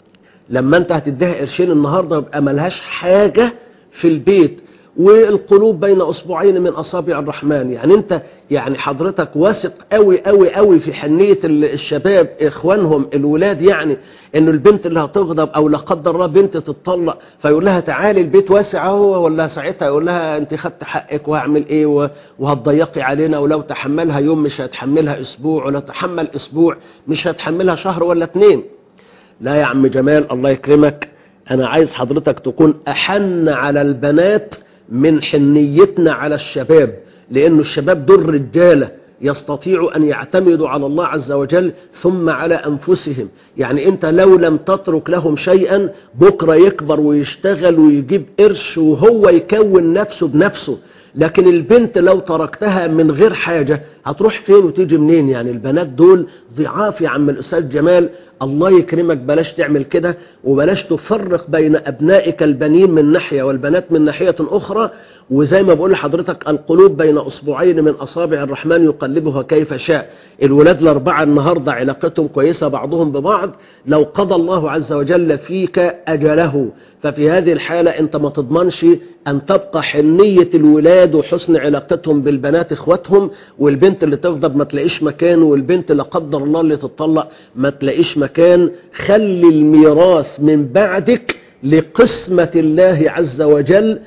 لما انت هتديها قرشين النهارده يبقى ملهاش حاجه في البيت. والقلوب بين اصبعين من اصابع الرحمن، يعني انت يعني حضرتك واثق قوي قوي قوي في حنيه الشباب اخوانهم الولاد، يعني انه البنت اللي هتغضب او لا قدر الله بنت تتطلق فيقول لها تعالي البيت واسع اهو، ولا ساعتها يقول لها انت خدت حقك وهعمل ايه وهتضيقي علينا، ولو تحملها يوم مش هتحملها اسبوع، ولا تحمل اسبوع مش هتحملها شهر ولا اتنين. لا يا عم جمال الله يكرمك، انا عايز حضرتك تكون احن على البنات من حنيتنا على الشباب، لأن الشباب دول رجالة يستطيعوا أن يعتمدوا على الله عز وجل ثم على أنفسهم. يعني أنت لو لم تترك لهم شيئا بكرة يكبر ويشتغل ويجيب قرش وهو يكون نفسه بنفسه، لكن البنت لو تركتها من غير حاجة هتروح فين وتيجي منين؟ يعني البنات دول ضعاف يا عم الأستاذ جمال، الله يكرمك بلاش تعمل كده، وبلاش تفرق بين أبنائك البنين من ناحية والبنات من ناحية أخرى. وزي ما بقول لحضرتك القلوب بين أصبعين من أصابع الرحمن يقلبها كيف شاء. الولاد الأربعة النهاردة علاقتهم كويسة بعضهم ببعض، لو قضى الله عز وجل فيك أجله، ففي هذه الحالة أنت ما تضمنش أن تبقى حنية الولاد وحسن علاقتهم بالبنات إخواتهم، والبنت اللي تغضب ما تلاقيش مكان، والبنت لا قدر الله اللي تتطلق ما تلاقيش مكان. خلي الميراث من بعدك لقسمة الله عز وجل.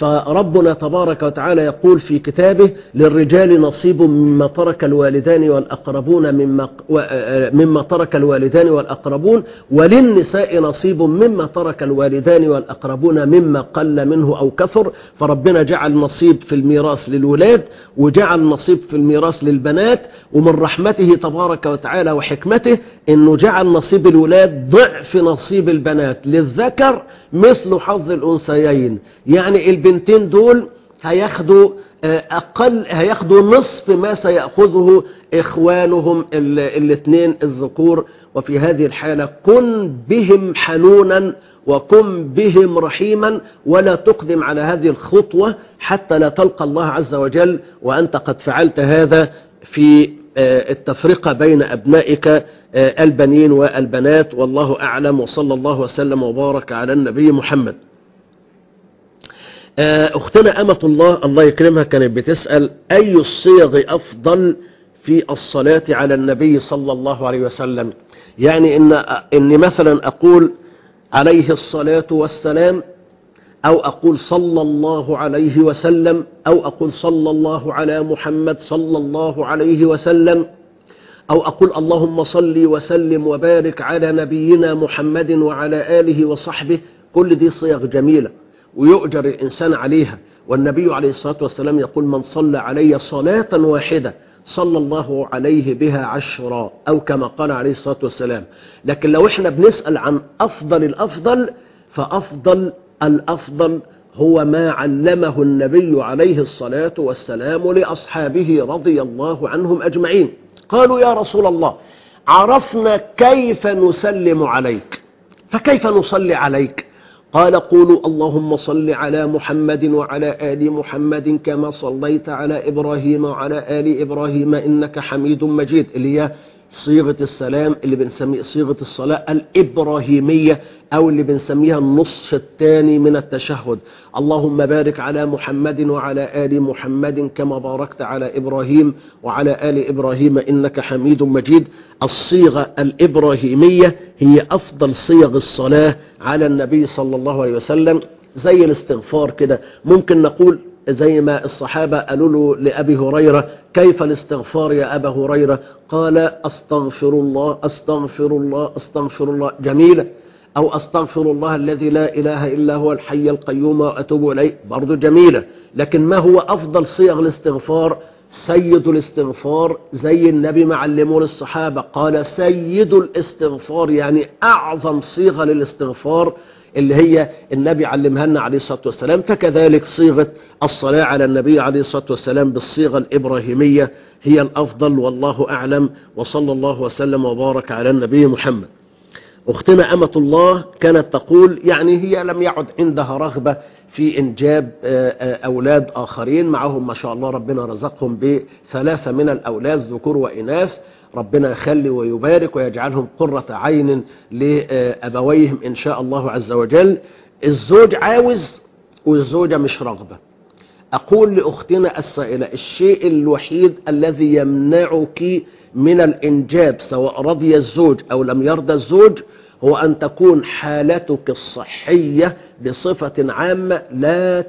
فربنا تبارك وتعالى يقول في كتابه للرجال نصيب مما ترك الوالدان والأقربون مما, مما ترك الوالدان والأقربون، وللنساء نصيب مما ترك الوالدان والأقربون مما قل منه أو كثر. فربنا جعل نصيب في الميراث للولاد وجعل نصيب في الميراث للبنات، ومن رحمته تبارك وتعالى وحكمته أنه جعل نصيب الولاد ضعف نصيب البنات، للذكر مثل حظ الأنثيين. يعني البنتين دول هياخدوا أقل، هياخدوا نصف ما سيأخذه إخوانهم الاثنين الذكور. وفي هذه الحالة كن بهم حنونا وكن بهم رحيما، ولا تقدم على هذه الخطوة حتى لا تلقى الله عز وجل وأنت قد فعلت هذا في التفرقة بين أبنائك البنين والبنات. والله أعلم، وصلى الله وسلم وبارك على النبي محمد. أختنا أمة الله الله يكرمها كانت بتسأل أي الصيغ أفضل في الصلاة على النبي صلى الله عليه وسلم؟ يعني إن, إن مثلا أقول عليه الصلاة والسلام، أو أقول صلى الله عليه وسلم، أو أقول صلى الله على محمد صلى الله عليه وسلم، أو أقول اللهم صل وسلم وبارك على نبينا محمد وعلى آله وصحبه. كل دي صيغ جميلة ويؤجر الإنسان عليها. والنبي عليه الصلاة والسلام يقول من صلى علي صلاة واحدة صلى الله عليه بها عشرا، أو كما قال عليه الصلاة والسلام. لكن لو احنا بنسأل عن أفضل الأفضل، فأفضل الأفضل هو ما علمه النبي عليه الصلاة والسلام لأصحابه رضي الله عنهم أجمعين. قالوا يا رسول الله عرفنا كيف نسلم عليك، فكيف نصلي عليك؟ قال قولوا اللهم صل على محمد وعلى آل محمد كما صليت على إبراهيم وعلى آل إبراهيم إنك حميد مجيد، اللي هي صيغة السلام اللي بنسميه صيغة الصلاة الإبراهيمية، أو اللي بنسميها النصف الثاني من التشهد. اللهم بارك على محمد وعلى آل محمد كما باركت على إبراهيم وعلى آل إبراهيم إنك حميد مجيد. الصيغة الإبراهيمية هي أفضل صيغ الصلاة على النبي صلى الله عليه وسلم. زي الاستغفار كده، ممكن نقول زي ما الصحابة قالوا له لأبي هريرة كيف الاستغفار يا أبا هريرة؟ قال أستغفر الله أستغفر الله أستغفر الله، جميلة. أو أستغفر الله الذي لا إله إلا هو الحي القيوم وأتوب إليه، برضو جميلة. لكن ما هو أفضل صيغ الاستغفار؟ سيد الاستغفار زي النبي معلمه للصحابة، قال سيد الاستغفار يعني أعظم صيغة للاستغفار اللي هي النبي علمها لنا عليه الصلاة والسلام. فكذلك صيغة الصلاة على النبي عليه الصلاة والسلام بالصيغة الإبراهيمية هي الأفضل، والله أعلم، وصلى الله وسلم وبارك على النبي محمد. أختنا أمة الله كانت تقول يعني هي لم يعد عندها رغبة في إنجاب أولاد آخرين، معهم ما شاء الله ربنا رزقهم بثلاثة من الأولاد ذكور وإناث، ربنا يخلي ويبارك ويجعلهم قرة عين لأبويهم إن شاء الله عز وجل. الزوج عاوز والزوجة مش رغبة. أقول لأختنا السائلة الشيء الوحيد الذي يمنعك من الإنجاب سواء رضي الزوج أو لم يرضى الزوج هو أن تكون حالتك الصحية بصفة عامة لا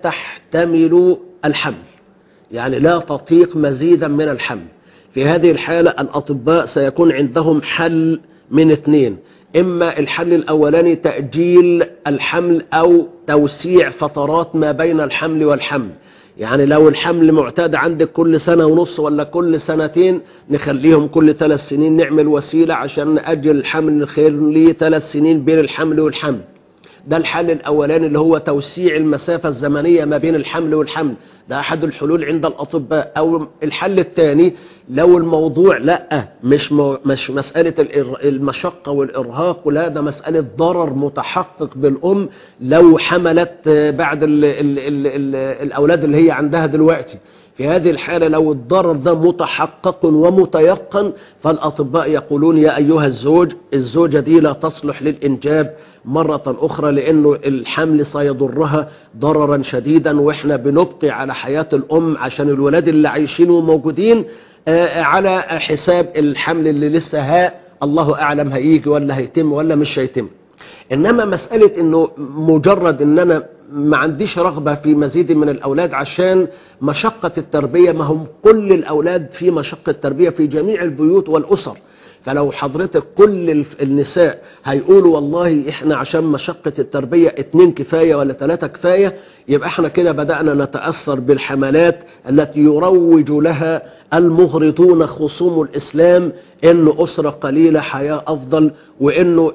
تحتمل الحمل، يعني لا تطيق مزيدا من الحمل. في هذه الحالة الأطباء سيكون عندهم حل من اثنين، إما الحل الأولاني تأجيل الحمل أو توسيع فترات ما بين الحمل والحمل. يعني لو الحمل معتاد عندك كل سنة ونص ولا كل سنتين نخليهم كل ثلاث سنين، نعمل وسيلة عشان نأجل الحمل نخليه ثلاث سنين بين الحمل والحمل. ده الحل الأولاني اللي هو توسيع المسافة الزمنية ما بين الحمل والحمل، ده أحد الحلول عند الأطباء. أو الحل الثاني لو الموضوع لا مش مش مسألة المشقة والإرهاق، ولا ده مسألة ضرر متحقق بالأم لو حملت بعد ال ال ال ال الأولاد اللي هي عندها دلوقتي. في هذه الحالة لو الضرر ده متحقق ومتيقن فالأطباء يقولون يا أيها الزوج الزوجة دي لا تصلح للإنجاب مرة أخرى، لأنه الحمل سيضرها ضررا شديدا، وإحنا بنبقي على حياة الأم عشان الولاد اللي عايشين وموجودين على حساب الحمل اللي لسه ها الله أعلم هيجي ولا هيتم ولا مش هيتم. إنما مسألة إنه مجرد إن أنا ما عنديش رغبة في مزيد من الأولاد عشان مشقة التربية، ما هم كل الأولاد في مشقة التربية في جميع البيوت والأسر. فلو حضرتك كل النساء هيقولوا والله احنا عشان مشقة التربية اتنين كفاية ولا ثلاثة كفاية، يبقى احنا كده بدأنا نتأثر بالحملات التي يروج لها المغرضون خصوم الإسلام، انه أسرة قليلة حياة أفضل، وانه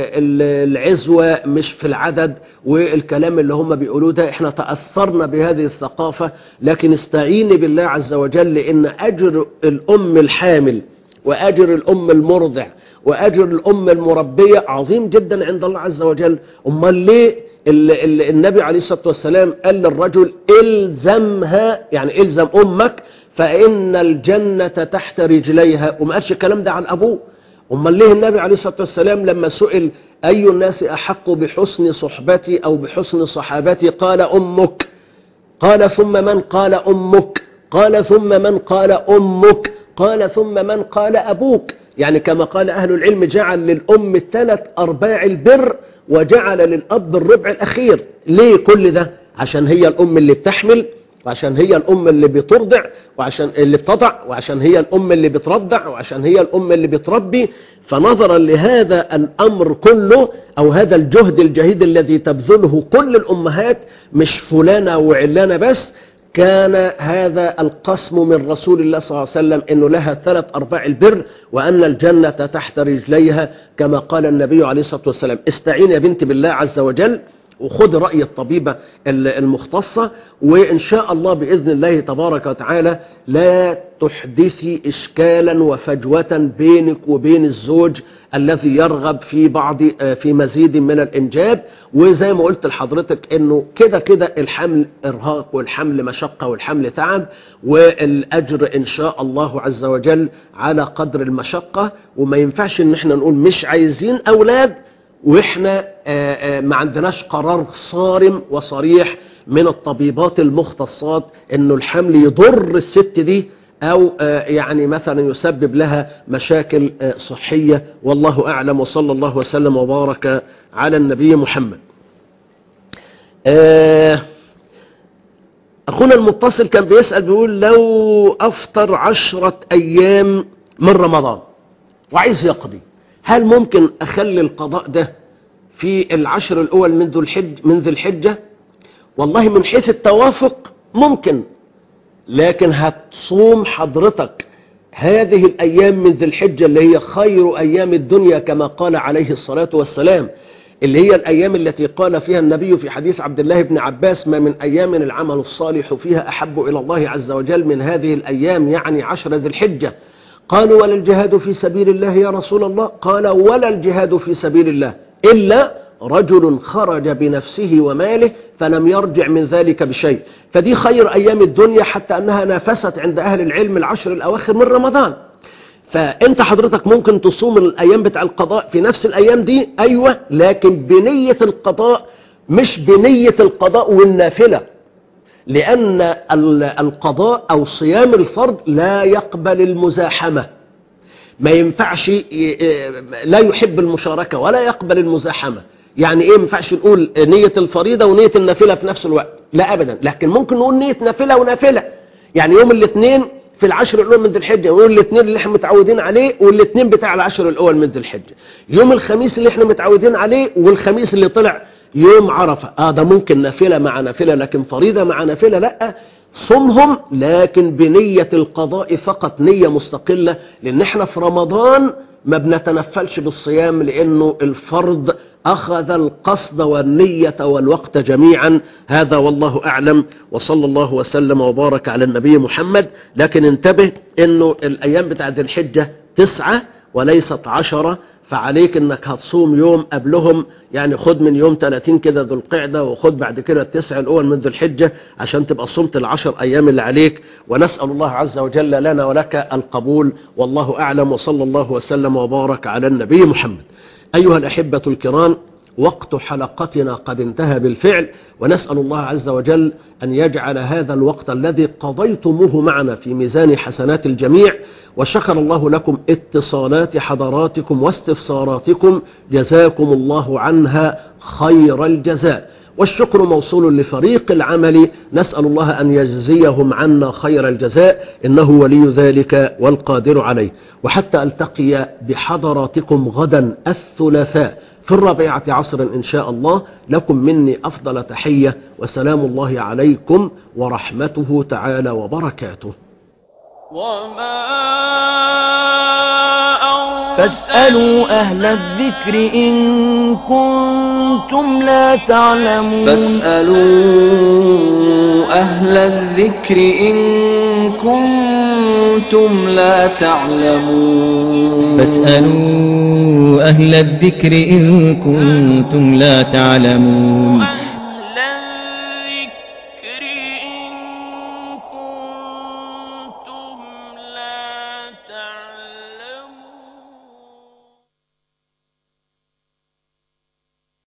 العزوة مش في العدد، والكلام اللي هم بيقولوه ده. احنا تأثرنا بهذه الثقافة، لكن استعيني بالله عز وجل لأن أجر الأم الحامل وأجر الأم المرضع وأجر الأم المربية عظيم جدا عند الله عز وجل. أمال ليه النبي عليه الصلاة والسلام قال للرجل إلزمها، يعني إلزم أمك فإن الجنة تحت رجليها، وما قالش الكلام ده عن أبوه. أمال ليه النبي عليه الصلاة والسلام لما سئل أي الناس أحق بحسن صحبتي أو بحسن صحابتي قال أمك، قال ثم من؟ قال أمك، قال ثم من؟ قال أمك، قال ثم من؟ قال أبوك. يعني كما قال أهل العلم جعل للأم الثلاث أرباع البر وجعل للأب الربع الأخير. ليه كل ده؟ عشان هي الأم اللي بتحمل، وعشان هي الأم اللي بترضع، وعشان اللي بتضع، وعشان هي الأم اللي بترضع، وعشان هي الأم اللي بتربي. فنظرا لهذا الأمر كله أو هذا الجهد الجهيد الذي تبذله كل الأمهات، مش فلانة وعلانة بس، كان هذا القسم من رسول الله صلى الله عليه وسلم إنه لها ثلاث أرباع البر، وأن الجنة تحت رجليها كما قال النبي عليه الصلاة والسلام. استعين يا بنت بالله عز وجل وخذ رأي الطبيبة المختصة، وإن شاء الله بإذن الله تبارك وتعالى لا تحدثي إشكالا وفجوة بينك وبين الزوج الذي يرغب في بعض في مزيد من الإنجاب. وزي ما قلت لحضرتك إنه كده كده الحمل إرهاق والحمل مشقة والحمل تعب، والأجر إن شاء الله عز وجل على قدر المشقة. وما ينفعش إن احنا نقول مش عايزين أولاد وإحنا ما عندناش قرار صارم وصريح من الطبيبات المختصات إنه الحمل يضر الست دي أو يعني مثلا يسبب لها مشاكل صحية. والله أعلم، وصلى الله وسلم وبارك على النبي محمد. أخونا المتصل كان بيسأل بيقول لو أفطر عشرة أيام من رمضان وعايز يقضي، هل ممكن أخلي القضاء ده في العشر الأول من ذو الحج من ذي الحجة؟ والله من حيث التوافق ممكن، لكن هتصوم حضرتك هذه الأيام من ذي الحجة اللي هي خير أيام الدنيا كما قال عليه الصلاة والسلام، اللي هي الأيام التي قال فيها النبي في حديث عبد الله بن عباس: ما من أيام العمل الصالح فيها أحب إلى الله عز وجل من هذه الأيام، يعني عشر ذي الحجة. قالوا: ولا الجهاد في سبيل الله يا رسول الله؟ قال: ولا الجهاد في سبيل الله إلا رجل خرج بنفسه وماله فلم يرجع من ذلك بشيء. فدي خير أيام الدنيا، حتى أنها نافست عند أهل العلم العشر الأواخر من رمضان. فأنت حضرتك ممكن تصوم الأيام بتاع القضاء في نفس الأيام دي، أيوة، لكن بنية القضاء مش بنية القضاء والنافلة، لأن القضاء أو صيام الفرض لا يقبل المزاحمة، ما ينفعش، لا يحب المشاركة ولا يقبل المزاحمة. يعني ايه؟ ما ينفعش نقول نية الفريضة ونية النافلة في نفس الوقت، لا أبدا. لكن ممكن نقول نية نافلة ونافلة، يعني يوم الاثنين في العشر الأول من ذي الحجة ونقول الاثنين اللي احنا متعودين عليه والاثنين بتاع العشر الأول من ذي الحجة، يوم الخميس اللي احنا متعودين عليه والخميس اللي طلع يوم عرفة. اه ده ممكن نافلة مع نافلة، لكن فريضة مع نافلة لا. صمهم لكن بنية القضاء فقط، نية مستقلة، لأن احنا في رمضان ما بنتنفلش بالصيام، لأنه الفرض أخذ القصد والنية والوقت جميعا. هذا والله أعلم، وصلى الله وسلم وبارك على النبي محمد. لكن انتبه أنه الأيام بتاعت ذي الحجة تسعة وليست عشرة، فعليك انك هتصوم يوم قبلهم، يعني خد من يوم ثلاثين كده ذو القعدة، وخد بعد كده التسع الأول من ذو الحجة عشان تبقى صمت العشر أيام اللي عليك. ونسأل الله عز وجل لنا ولك القبول، والله أعلم، وصلى الله وسلم وبارك على النبي محمد. أيها الأحبة الكرام، وقت حلقتنا قد انتهى بالفعل، ونسأل الله عز وجل أن يجعل هذا الوقت الذي قضيتموه معنا في ميزان حسنات الجميع. وشكر الله لكم اتصالات حضراتكم واستفساراتكم، جزاكم الله عنها خير الجزاء. والشكر موصول لفريق العمل، نسأل الله أن يجزيهم عنا خير الجزاء، إنه ولي ذلك والقادر عليه. وحتى ألتقي بحضراتكم غدا الثلاثاء في الرابعة عصر إن شاء الله، لكم مني أفضل تحية، وسلام الله عليكم ورحمته تعالى وبركاته. فاسألوا أهل الذكر إن كنتم لا تعلمون. فاسألوا أهل الذكر إن كنتم لا تعلمون. فاسألوا أهل الذكر إن كنتم لا تعلمون.